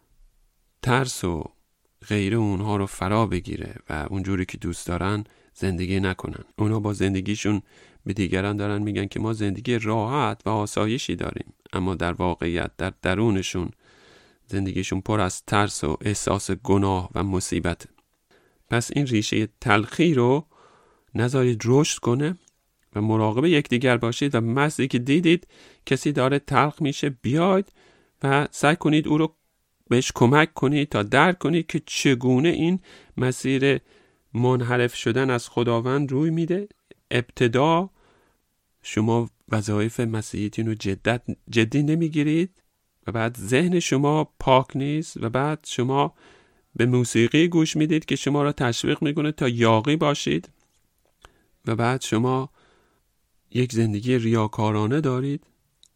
ترس و غیره اونها رو فرا بگیره و اونجوری که دوست دارن زندگی نکنن. اونا با زندگیشون به دیگران دارن میگن که ما زندگی راحت و آسایشی داریم، اما در واقعیت در درونشون زندگیشون پر از ترس و احساس گناه و مصیبت. پس این ریشه تلخی رو نذارید رشد کنه و مراقب یکدیگر باشید و مثلی که دیدید کسی داره تلخ میشه بیاید و سعی کنید او رو بهش کمک کنید تا درک کنید که چگونه این مسیر منحرف شدن از خداوند روی میده. ابتدا شما وظایف مسیحیتون رو جدی نمیگیرید و بعد ذهن شما پاک نیست و بعد شما به موسیقی گوش میدید که شما را تشویق میکنه تا یاغی باشید و بعد شما یک زندگی ریاکارانه دارید.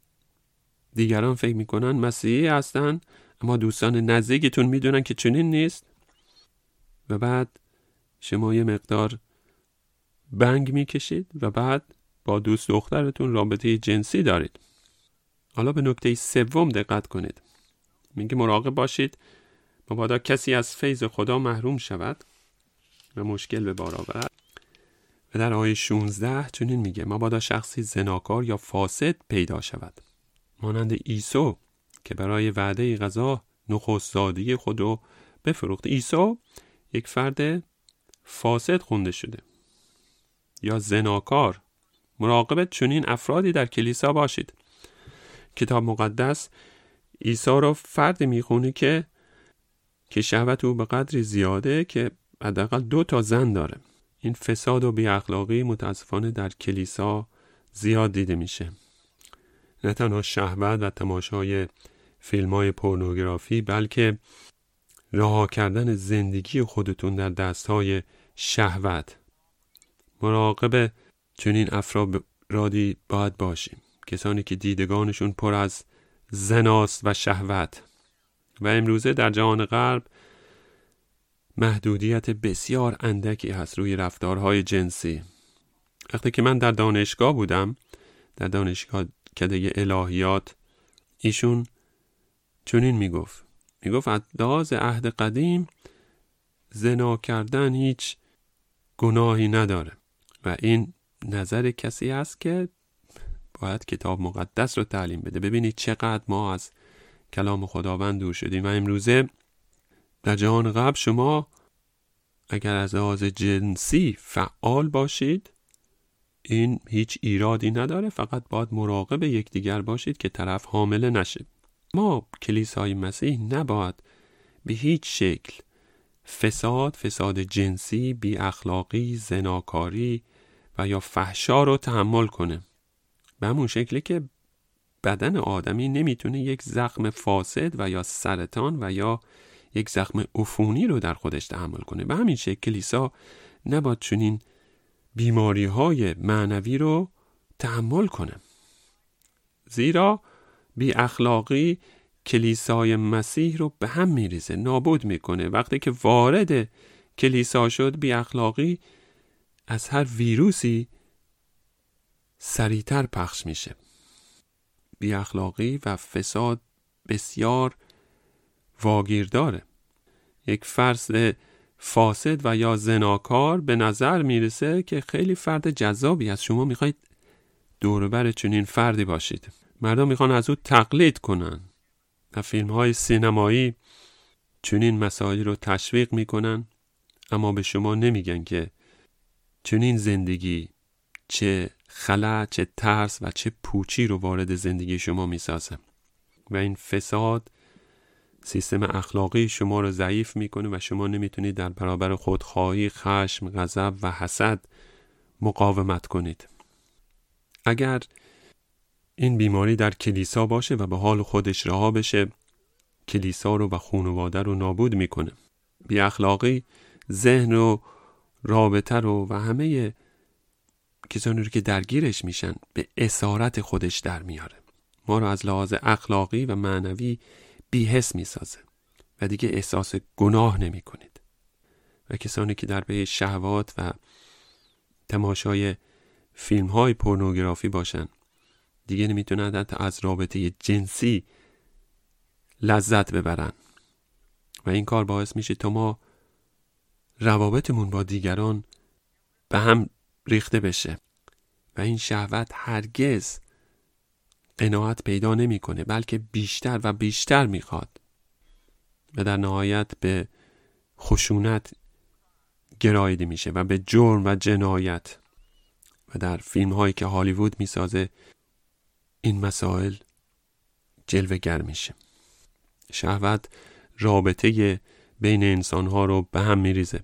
دیگران فکر میکنن مسیحی هستن اما دوستان نزدیکتون میدونن که چنین نیست و بعد شما یه مقدار بنگ میکشید و بعد با دوست دخترتون رابطه جنسی دارید. حالا به نکته سوم دقت کنید. میگه مراقب باشید مبادا کسی از فیض خدا محروم شود و مشکل به بار آورد. و در آیه 16 چنین میگه مبادا شخصی زناکار یا فاسد پیدا شود مانند عیسی که برای وعده غذا نخست زادگی خود رو بفروخت. عیسی یک فرد فاسد خونده شده یا زناکار. مراقب چنین افرادی در کلیسا باشید. کتاب مقدس عیسی رو فرد میخونه که شهوت او به قدری زیاده که حداقل 2 زن داره. این فساد و بی اخلاقی متاسفانه در کلیسا زیاد دیده میشه. نه تنها شهوت و تماشای فیلم‌های پورنوگرافی بلکه رها کردن زندگی خودتون در دستهای شهوت. مراقب چنین افرادی باید باشیم. کسانی که دیدگانشون پر از زناست و شهوت. و امروزه در جهان غرب محدودیت بسیار اندکی هست روی رفتارهای جنسی. وقتی که من در دانشگاه بودم، در دانشگاه کده الهیات، ایشون چنین میگفت از لحاظ عهد قدیم زنا کردن هیچ گناهی نداره و این نظر کسی است که باید کتاب مقدس رو تعلیم بده. ببینید چقدر ما از کلام خداوند دور شدیم. و امروزه در جهان غرب شما اگر از لحاظ جنسی فعال باشید این هیچ ایرادی نداره، فقط باید مراقب یکدیگر باشید که طرف حامله نشه. ما کلیسای مسیح نباید به هیچ شکل فساد جنسی، بی اخلاقی، زناکاری و یا فحشا رو تحمل کنه. به همون شکلی که بدن آدمی نمیتونه یک زخم فاسد و یا سرطان و یا یک زخم عفونی رو در خودش تحمل کنه، به همین شکل کلیسا نباید چنین بیماری های معنوی رو تحمل کنه. زیرا بی اخلاقی کلیسای مسیح رو به هم میریزه، نابود میکنه. وقتی که وارد کلیسا شد بی اخلاقی از هر ویروسی سریعتر پخش میشه. بی اخلاقی و فساد بسیار واگیر داره. یک فرد فاسد و یا زناکار به نظر میرسه که خیلی فرد جذابی است. شما میخواید دوربر چنین فردی باشید. مردم میخوان از او تقلید کنن و فیلم های سینمایی چنین مسائلی رو تشویق میکنن، اما به شما نمیگن که چنین زندگی چه خلأ، چه ترس و چه پوچی رو وارد زندگی شما میسازه. و این فساد سیستم اخلاقی شما رو ضعیف میکنه و شما نمیتونید در برابر خودخواهی، خشم، غضب و حسد مقاومت کنید. اگر این بیماری در کلیسا باشه و به حال خودش رها بشه، کلیسا رو و خانواده رو نابود میکنه. بی اخلاقی ذهن رو، رابطه رو و همه کسانی رو که درگیرش میشن به اسارت خودش در میاره. ما رو از لحاظ اخلاقی و معنوی بی‌حس میسازه و دیگه احساس گناه نمی کنید. و کسانی که در پی شهوات و تماشای فیلم های پورنوگرافی باشن دیگه نمیتونن حتی از رابطه جنسی لذت ببرن و این کار باعث میشه تا ما روابطمون با دیگران به هم ریخته بشه و این شهوت هرگز قناعت پیدا نمیکنه، بلکه بیشتر و بیشتر میخواد و در نهایت به خشونت گراییده میشه و به جرم و جنایت. و در فیلم هایی که هالیوود میسازه این مسائل جلوه‌گر میشه. شهوت رابطه بین انسان ها رو به هم میریزه،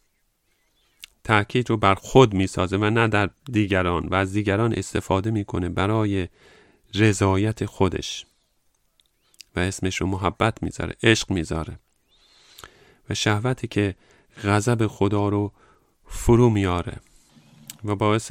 تأکید رو بر خود میسازه و نه در دیگران و از دیگران استفاده میکنه برای رضایت خودش و اسمش رو محبت میذاره، عشق میذاره. و شهوتی که غضب خدا رو فرو میاره و باعث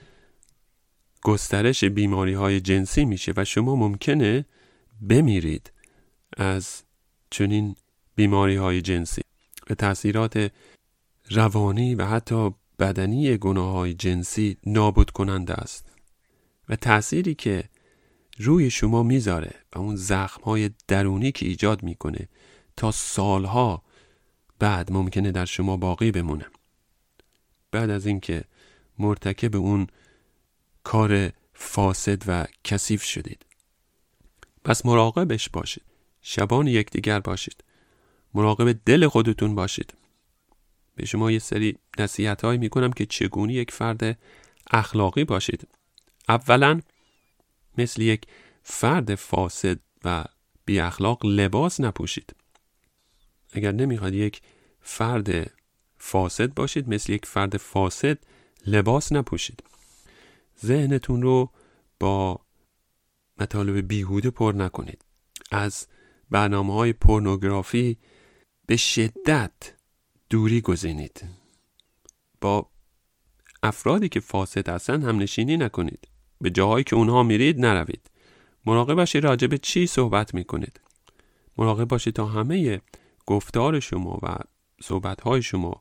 گسترش بیماری های جنسی میشه و شما ممکنه بمیرید از چنین بیماری های جنسی. و تأثیرات روانی و حتی بدنی گناه های جنسی نابود کننده است و تأثیری که روی شما میذاره و اون زخم های درونی که ایجاد میکنه تا سالها بعد ممکنه در شما باقی بمونه بعد از اینکه مرتکب اون کار فاسد و کثیف شدید. پس مراقبش باشید، شبان یکدیگر باشید، مراقب دل خودتون باشید. به شما یه سری نصیحت‌هایی میکنم که چگونه یک فرد اخلاقی باشید. اولا مثل یک فرد فاسد و بی اخلاق لباس نپوشید. اگر نمیخواد یک فرد فاسد باشید، مثل یک فرد فاسد لباس نپوشید. ذهنتون رو با مطالب بیهوده پر نکنید. از برنامه‌های پورنوگرافی به شدت دوری گزینید. با افرادی که فاسد هستن هم نشینی نکنید. به جاهایی که اونها میرید نروید. مراقب باشید راجع به چی صحبت میکنید. مراقب باشید تا همه گفتار شما و صحبت‌های شما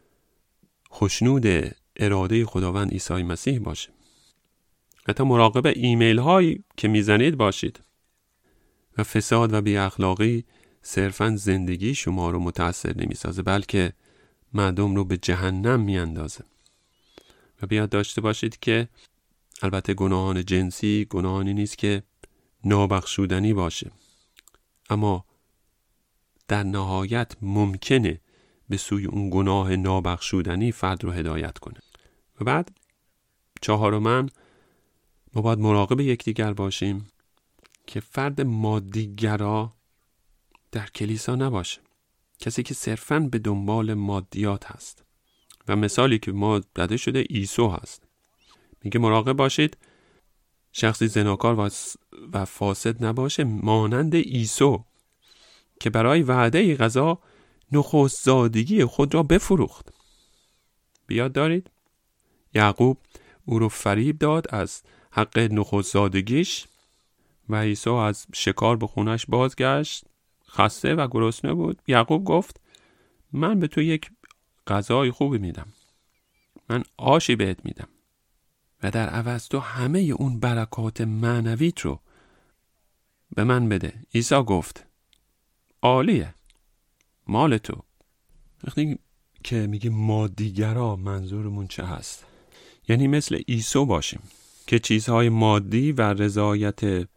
خوشنود اراده خداوند عیسی مسیح باشه. حتی مراقب ایمیل هایی که میزنید باشید. و فساد و بی اخلاقی صرفاً زندگی شما رو متأثر نمیسازه، بلکه مردم رو به جهنم میاندازه. و بیاد داشته باشید که البته گناهان جنسی گناهانی نیست که نابخشودنی باشه، اما در نهایت ممکنه به سوی اون گناه نابخشودنی فرد رو هدایت کنه. و بعد چهارماً ما باید مراقب یکدیگر باشیم که فرد مادیگرا در کلیسا نباشه، کسی که صرفاً به دنبال مادیات هست. و مثالی که ما زده شده عیسی هست. میگه مراقب باشید شخصی زناکار و فاسد نباشه مانند عیسی که برای وعده غذا نخست زادگی خود را بفروخت. بیاد دارید یعقوب او رو فریب داد از حق نخست زادگیش و عیسی از شکار به خونش بازگشت، خسته و گرسنه بود. یعقوب گفت من به تو یک غذای خوبی میدم، من آشی بهت میدم و در عوض تو همه اون برکات معنویت رو به من بده. عیسی گفت عالیه، مال تو. وقتی که میگه مادیگرا منظورمون چه هست؟ یعنی مثل عیسی باشیم که چیزهای مادی و رضایت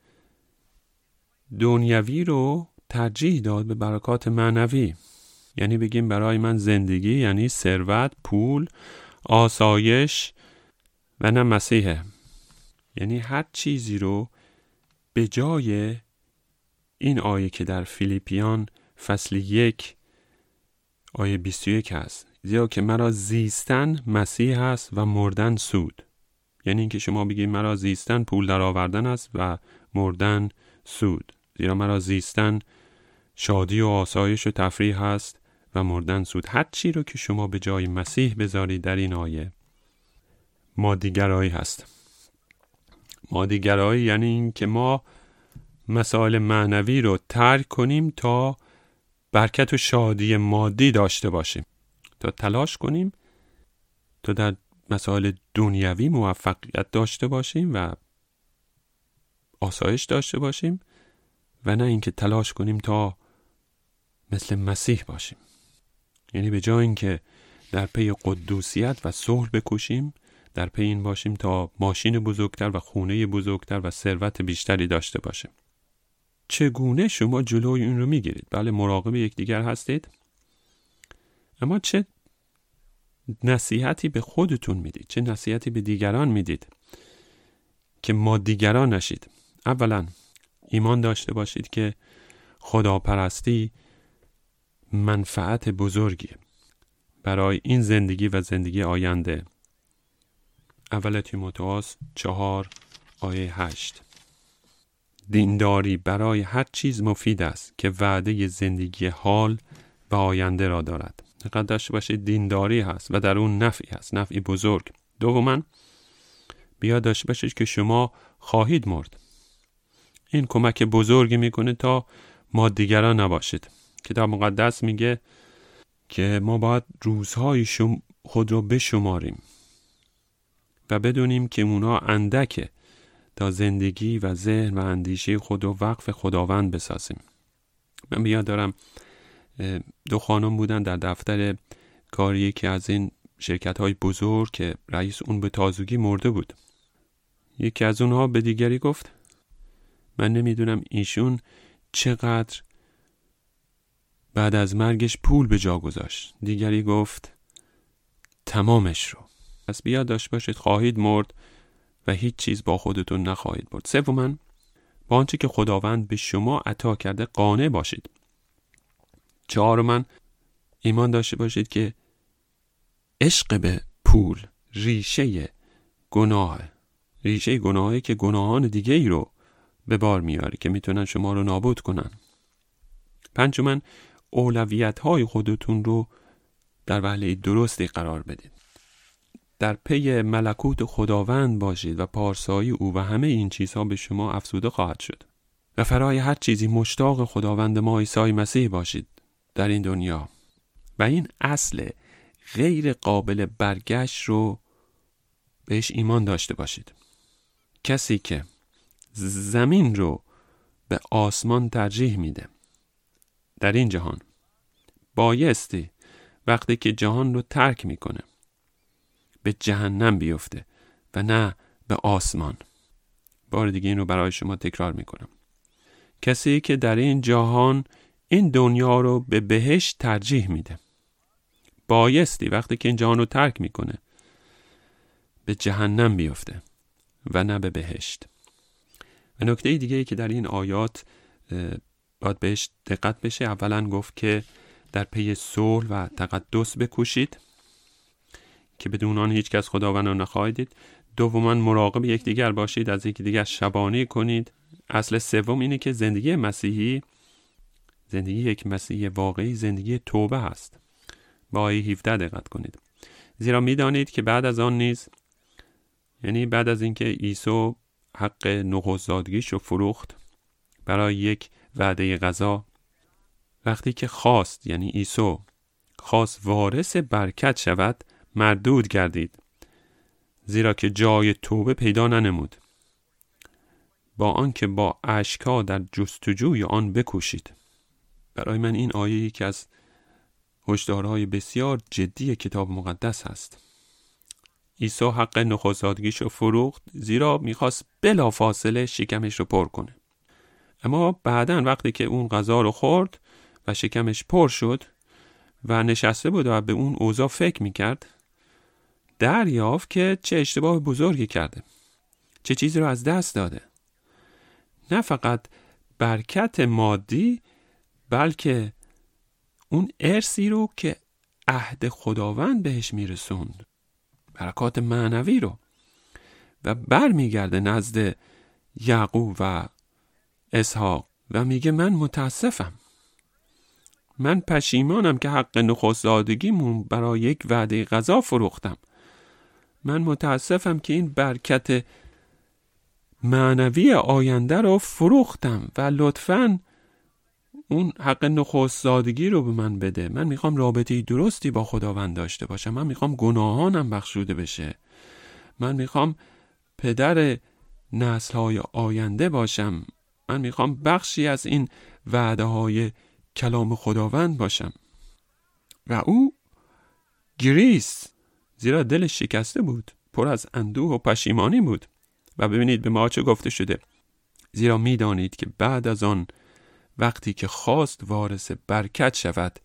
دنیوی رو ترجیح داد به برکات معنوی. یعنی بگیم برای من زندگی یعنی ثروت، پول، آسایش و نه مسیحه. یعنی هر چیزی رو به جای این آیه که در فیلیپیان فصل 1 آیه 21 هست، زیرا که مرا زیستن مسیح است و مردن سود. یعنی اینکه شما بگید مرا زیستن پول در آوردن است و مردن سود، زیرا مرا زیستن شادی و آسایش و تفریح است و مردن سود. هر چی رو که شما به جای مسیح بذارید در این آیه مادیگرایی هست. مادیگرایی یعنی این که ما مسائل معنوی رو ترک کنیم تا برکت و شادی مادی داشته باشیم، تا تلاش کنیم تا در مسائل دنیوی موفقیت داشته باشیم و آسایش داشته باشیم و نه اینکه تلاش کنیم تا مثل مسیح باشیم. یعنی به جای اینکه در پی قدوسیت و صلح بکوشیم، در پی این باشیم تا ماشین بزرگتر و خونه بزرگتر و ثروت بیشتری داشته باشیم. چگونه شما جلوی این رو میگیرید؟ بله مراقب یکدیگر هستید، اما چه نصیحتی به خودتون میدید؟ چه نصیحتی به دیگران میدید که ما دیگران نشید؟ اولا ایمان داشته باشید که خداپرستی منفعت بزرگیه برای این زندگی و زندگی آینده. اول تیموتائوس 4 آیه 8. دینداری برای هر چیز مفید است که وعده زندگی حال و آینده را دارد. دقت داشته باشید دینداری هست و در اون نفعی هست، نفعی بزرگ. دوما بیاد داشته باشید که شما خواهید مرد. این کمک بزرگی میکنه تا ما دیگران نباشید. کتاب مقدس میگه که ما باید روزهای خود رو بشماریم و بدونیم که اونا اندکه تا زندگی و ذهن و اندیشه خود رو وقف خداوند بسازیم. من بیاد دارم 2 خانم بودن در دفتر کاری که از این شرکت‌های بزرگ که رئیس اون به تازگی مرده بود. یکی از اونها به دیگری گفت من نمیدونم ایشون چقدر بعد از مرگش پول به جا گذاشت. دیگری گفت تمامش رو. پس بیاد داشت باشید خواهید مرد و هیچ چیز با خودتون نخواهید برد. سوماً با آنچه که خداوند به شما عطا کرده قانع باشید. 4 ایمان داشته باشید که عشق به پول ریشه گناهی که گناهان دیگه ای رو به بار میاره که میتونن شما رو نابود کنن. 5 اولویت‌های خودتون رو در وهله درستی قرار بدید. در پی ملکوت خداوند باشید و پارسایی او و همه این چیزها به شما افزوده خواهد شد. و فرای هر چیزی مشتاق خداوند ما عیسی مسیح باشید در این دنیا. و این اصل غیر قابل برگشت رو بهش ایمان داشته باشید. کسی که زمین رو به آسمان ترجیح میده در این جهان بایستی وقتی که جهان رو ترک میکنه به جهنم بیفته و نه به آسمان. بار دیگه این رو برای شما تکرار میکنم. کسی که در این جهان این دنیا رو به بهشت ترجیح میده بایستی وقتی که این جهان رو ترک میکنه به جهنم بیفته و نه به بهشت. و نکته دیگه‌ای که در این آیات باید بهش دقت بشه، اولا گفت که در پی صلح و تقدس بکوشید که بدون آن هیچ کس خداوند را نخواهید دید. دوما مراقب یکدیگر باشید، از یکدیگر شبانی کنید. اصل سوم اینه که زندگی یک مسیحی واقعی زندگی توبه هست. با آیه 17 دقت کنید. زیرا میدانید که بعد از آن نیز، یعنی بعد از اینکه عیسی حق نخست‌زادگیش رو فروخت برای یک وعده غذا، وقتی که خواست، یعنی عیسی خواست وارث برکت شود، مردود گردید، زیرا که جای توبه پیدا ننمود، با آنکه با اشک‌ها در جستجوی آن بکوشید. برای من این آیه یکی از هشدارهای بسیار جدی کتاب مقدس هست. عیسی حق نخست‌زادگیش رو فروخت زیرا میخواست بلافاصله شکمش رو پر کنه. اما بعداً وقتی که اون غذا رو خورد و شکمش پر شد و نشسته بود و به اون اوضاع فکر میکرد، دریافت که چه اشتباه بزرگی کرده، چه چیزی رو از دست داده. نه فقط برکت مادی، بلکه اون ارثی رو که عهد خداوند بهش میرسوند، برکات معنوی رو، و برمیگرده نزد یعقوب و اسحاق و میگه من متاسفم، من پشیمانم که حق نخست‌زادگیمون برای یک وعده غذا فروختم. من متاسفم که این برکت معنوی آینده رو فروختم و لطفاً اون حق نخست‌زادگی رو به من بده. من میخوام رابطه درستی با خداوند داشته باشم. من میخوام گناهانم بخشوده بشه. من میخوام پدر نسل‌های آینده باشم. من میخوام بخشی از این وعده‌های کلام خداوند باشم. و او گریست، زیرا دلش شکسته بود، پر از اندوه و پشیمانی بود. و ببینید به ما چه گفته شده. زیرا میدانید که بعد از آن وقتی که خواست وارث برکت شود،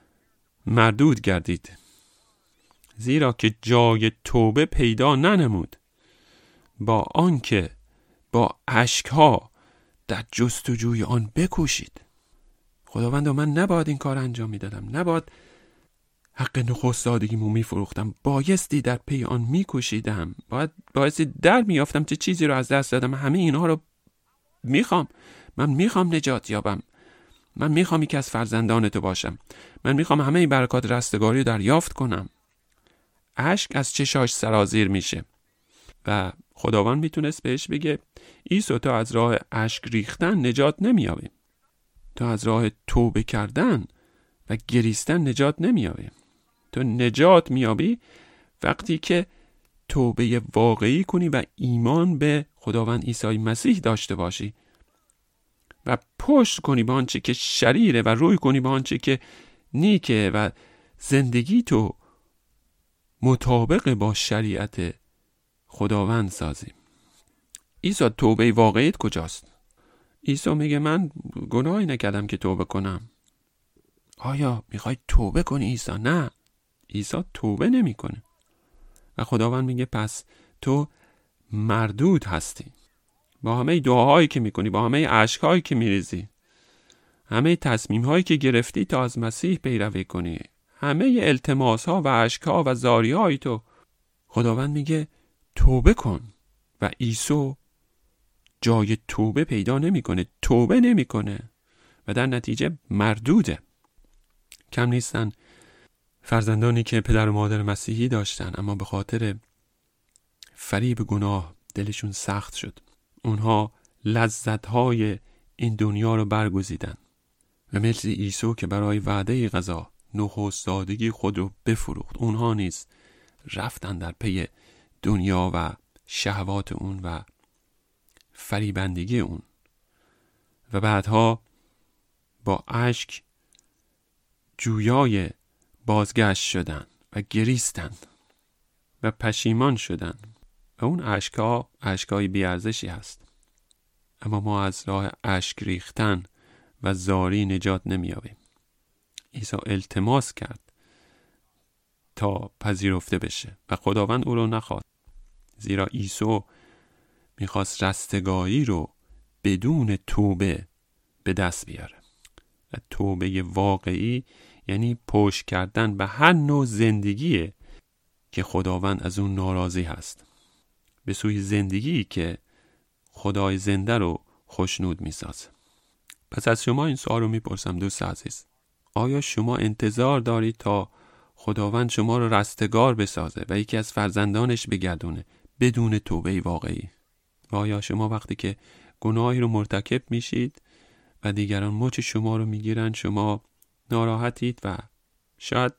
مردود گردید، زیرا که جای توبه پیدا ننمود، با آنکه با اشک‌ها در جستجوی آن بکوشید. خداوند، من نباید این کار انجام میدادم، نباید حق نخست‌زادگیمو میفروختم، بایستی در پی آن میکوشیدم، بایستی در میافتم چه چیزی رو از دست دادم. همه اینها رو میخوام. من میخوام نجات یابم. من میخوام یکی از فرزندان تو باشم. من میخوام همه این برکات رستگاری رو دریافت کنم. اشک از چشاش سرازیر میشه و خداوند میتونست بهش بگه عیسی تو از راه اشک ریختن نجات نمیابی، تو از راه توبه کردن و گریستن نجات نمیابی. تو نجات میابی وقتی که توبه واقعی کنی و ایمان به خداوند عیسی مسیح داشته باشی و پشت کنی به آنچه که شریره و روی کنی به آنچه که نیکه و زندگی تو مطابق با شریعت خداوند سازی. عیسی توبه واقعیت کجاست؟ عیسی میگه من گناهی نکردم که توبه کنم. آیا میخوای توبه کنی عیسی؟ نه، عیسی توبه نمیکنه و خداوند میگه پس تو مردود هستی. با همه دعاهایی که میکنی، با همه اشکهایی که میریزی، همه تصمیمهایی که گرفتی تا از مسیح پیروی کنی، همه التماسها و اشکها و زاریهای تو، خداوند میگه توبه کن و عیسی جای توبه پیدا نمیکنه، توبه نمیکنه و در نتیجه مردوده. کم نیستن فرزندانی که پدر و مادر مسیحی داشتن اما به خاطر فریب گناه دلشون سخت شد. اونها لذت‌های این دنیا رو برگزیدن و مثل عیسی که برای وعده غذا نخستادگی خود رو بفروخت، اونها نیز رفتن در پی دنیا و شهوات اون و فریبندگی اون و بعدها با اشک جویای بازگشت شدن و گریستن و پشیمان شدن و اون اشکای بیارزشی هست. اما ما از راه اشک ریختن و زاری نجات نمیابیم. عیسی التماس کرد تا پذیرفته بشه و خداوند او رو نخواست، زیرا عیسی میخواست رستگاری رو بدون توبه به دست بیاره. و توبه واقعی یعنی پشت کردن به هر نوع زندگیه که خداوند از اون ناراضی هست، به سوی زندگی که خدای زنده رو خوشنود میسازه. پس از شما این سوال رو میپرسم دوست عزیز، آیا شما انتظار دارید تا خداوند شما رو رستگار بسازه و یکی از فرزندانش بگردونه بدون توبه واقعی؟ و آیا شما وقتی که گناهی رو مرتکب میشید و دیگران مچ شما رو میگیرن شما ناراحتید و شاید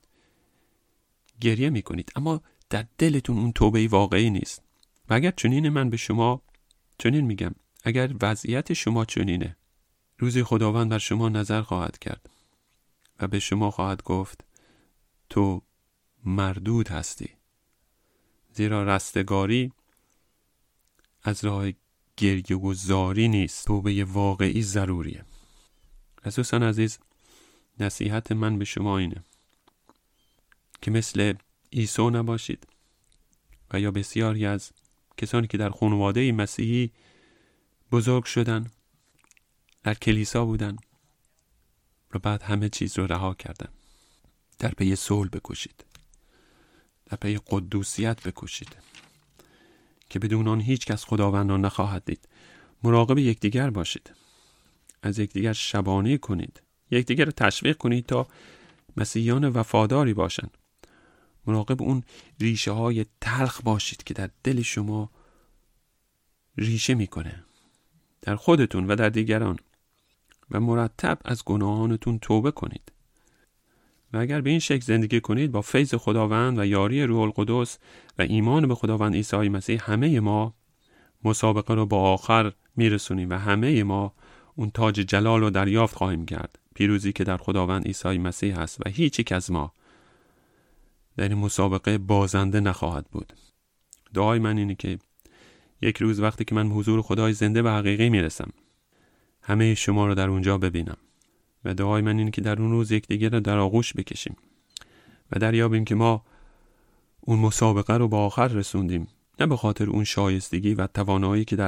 گریه میکنید اما در دلتون اون توبه واقعی نیست؟ و اگر چنینه، من به شما چنین میگم، اگر وضعیت شما چنینه، روزی خداوند بر شما نظر خواهد کرد و به شما خواهد گفت تو مردود هستی، زیرا رستگاری از راه گریه و زاری نیست، توبه واقعی ضروریه. دوستان عزیز، نصیحت من به شما اینه که مثل عیسی نباشید و یا بسیاری از کسانی که در خانواده مسیحی بزرگ شدن، در کلیسا بودن و بعد همه چیز رو رها کردن، در پی صلح بکشید، در پی قدوسیت بکشید که بدون آن هیچ کس خداوند را نخواهد دید. مراقب یکدیگر باشید، از یکدیگر شبانه کنید، یکدیگر رو تشویق کنید تا مسیحیان وفاداری باشن. مراقب اون ریشه های تلخ باشید که در دل شما ریشه میکنه، در خودتون و در دیگران، و مرتب از گناهانتون توبه کنید. و اگر به این شکل زندگی کنید، با فیض خداوند و یاری روح القدس و ایمان به خداوند عیسی مسیح، همه ما مسابقه رو با آخر میرسونیم و همه ما اون تاج جلال رو دریافت خواهیم کرد، پیروزی که در خداوند عیسی مسیح هست و هیچ یک از ما در این مسابقه بازنده نخواهد بود. دعای من اینه که یک روز وقتی که من به حضور خدای زنده و حقیقی میرسم، همه شما رو در اونجا ببینم و دعای من اینه که در اون روز یکدیگر رو در آغوش بکشیم و دریابیم که ما اون مسابقه رو با آخر رسوندیم، نه به خاطر اون شایستگی و توانایی که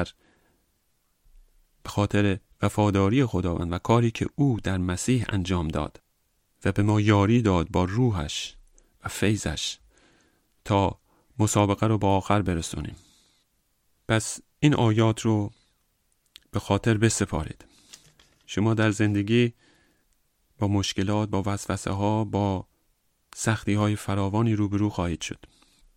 به خاطر وفاداری خداوند و کاری که او در مسیح انجام داد و به ما یاری داد با روحش و فیضش تا مسابقه رو با آخر برسونیم. پس این آیات رو به خاطر بسپارید. شما در زندگی با مشکلات، با وسوسه ها، با سختی های فراوانی روبرو خواهید شد.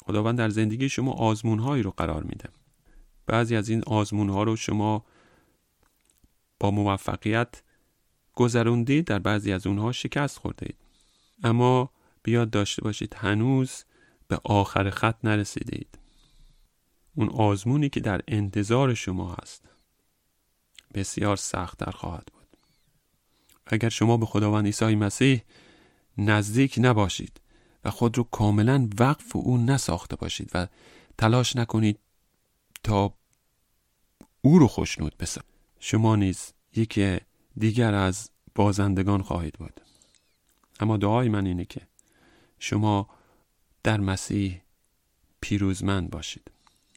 خداوند در زندگی شما آزمون‌هایی رو قرار میده. بعضی از این آزمون‌ها رو شما با موفقیت گذروندید، در بعضی از اونها شکست خوردید. اما بیاد داشته باشید هنوز به آخر خط نرسیدید. اون آزمونی که در انتظار شما هست بسیار سخت‌تر خواهد بود. اگر شما به خداوند عیسی مسیح نزدیک نباشید و خود رو کاملا وقف او نساخته باشید و تلاش نکنید تا او رو خوشنود بسازید، شما نیز یکی دیگر از بازندگان خواهید بود. اما دعای من اینه که شما در مسیح پیروزمند باشید.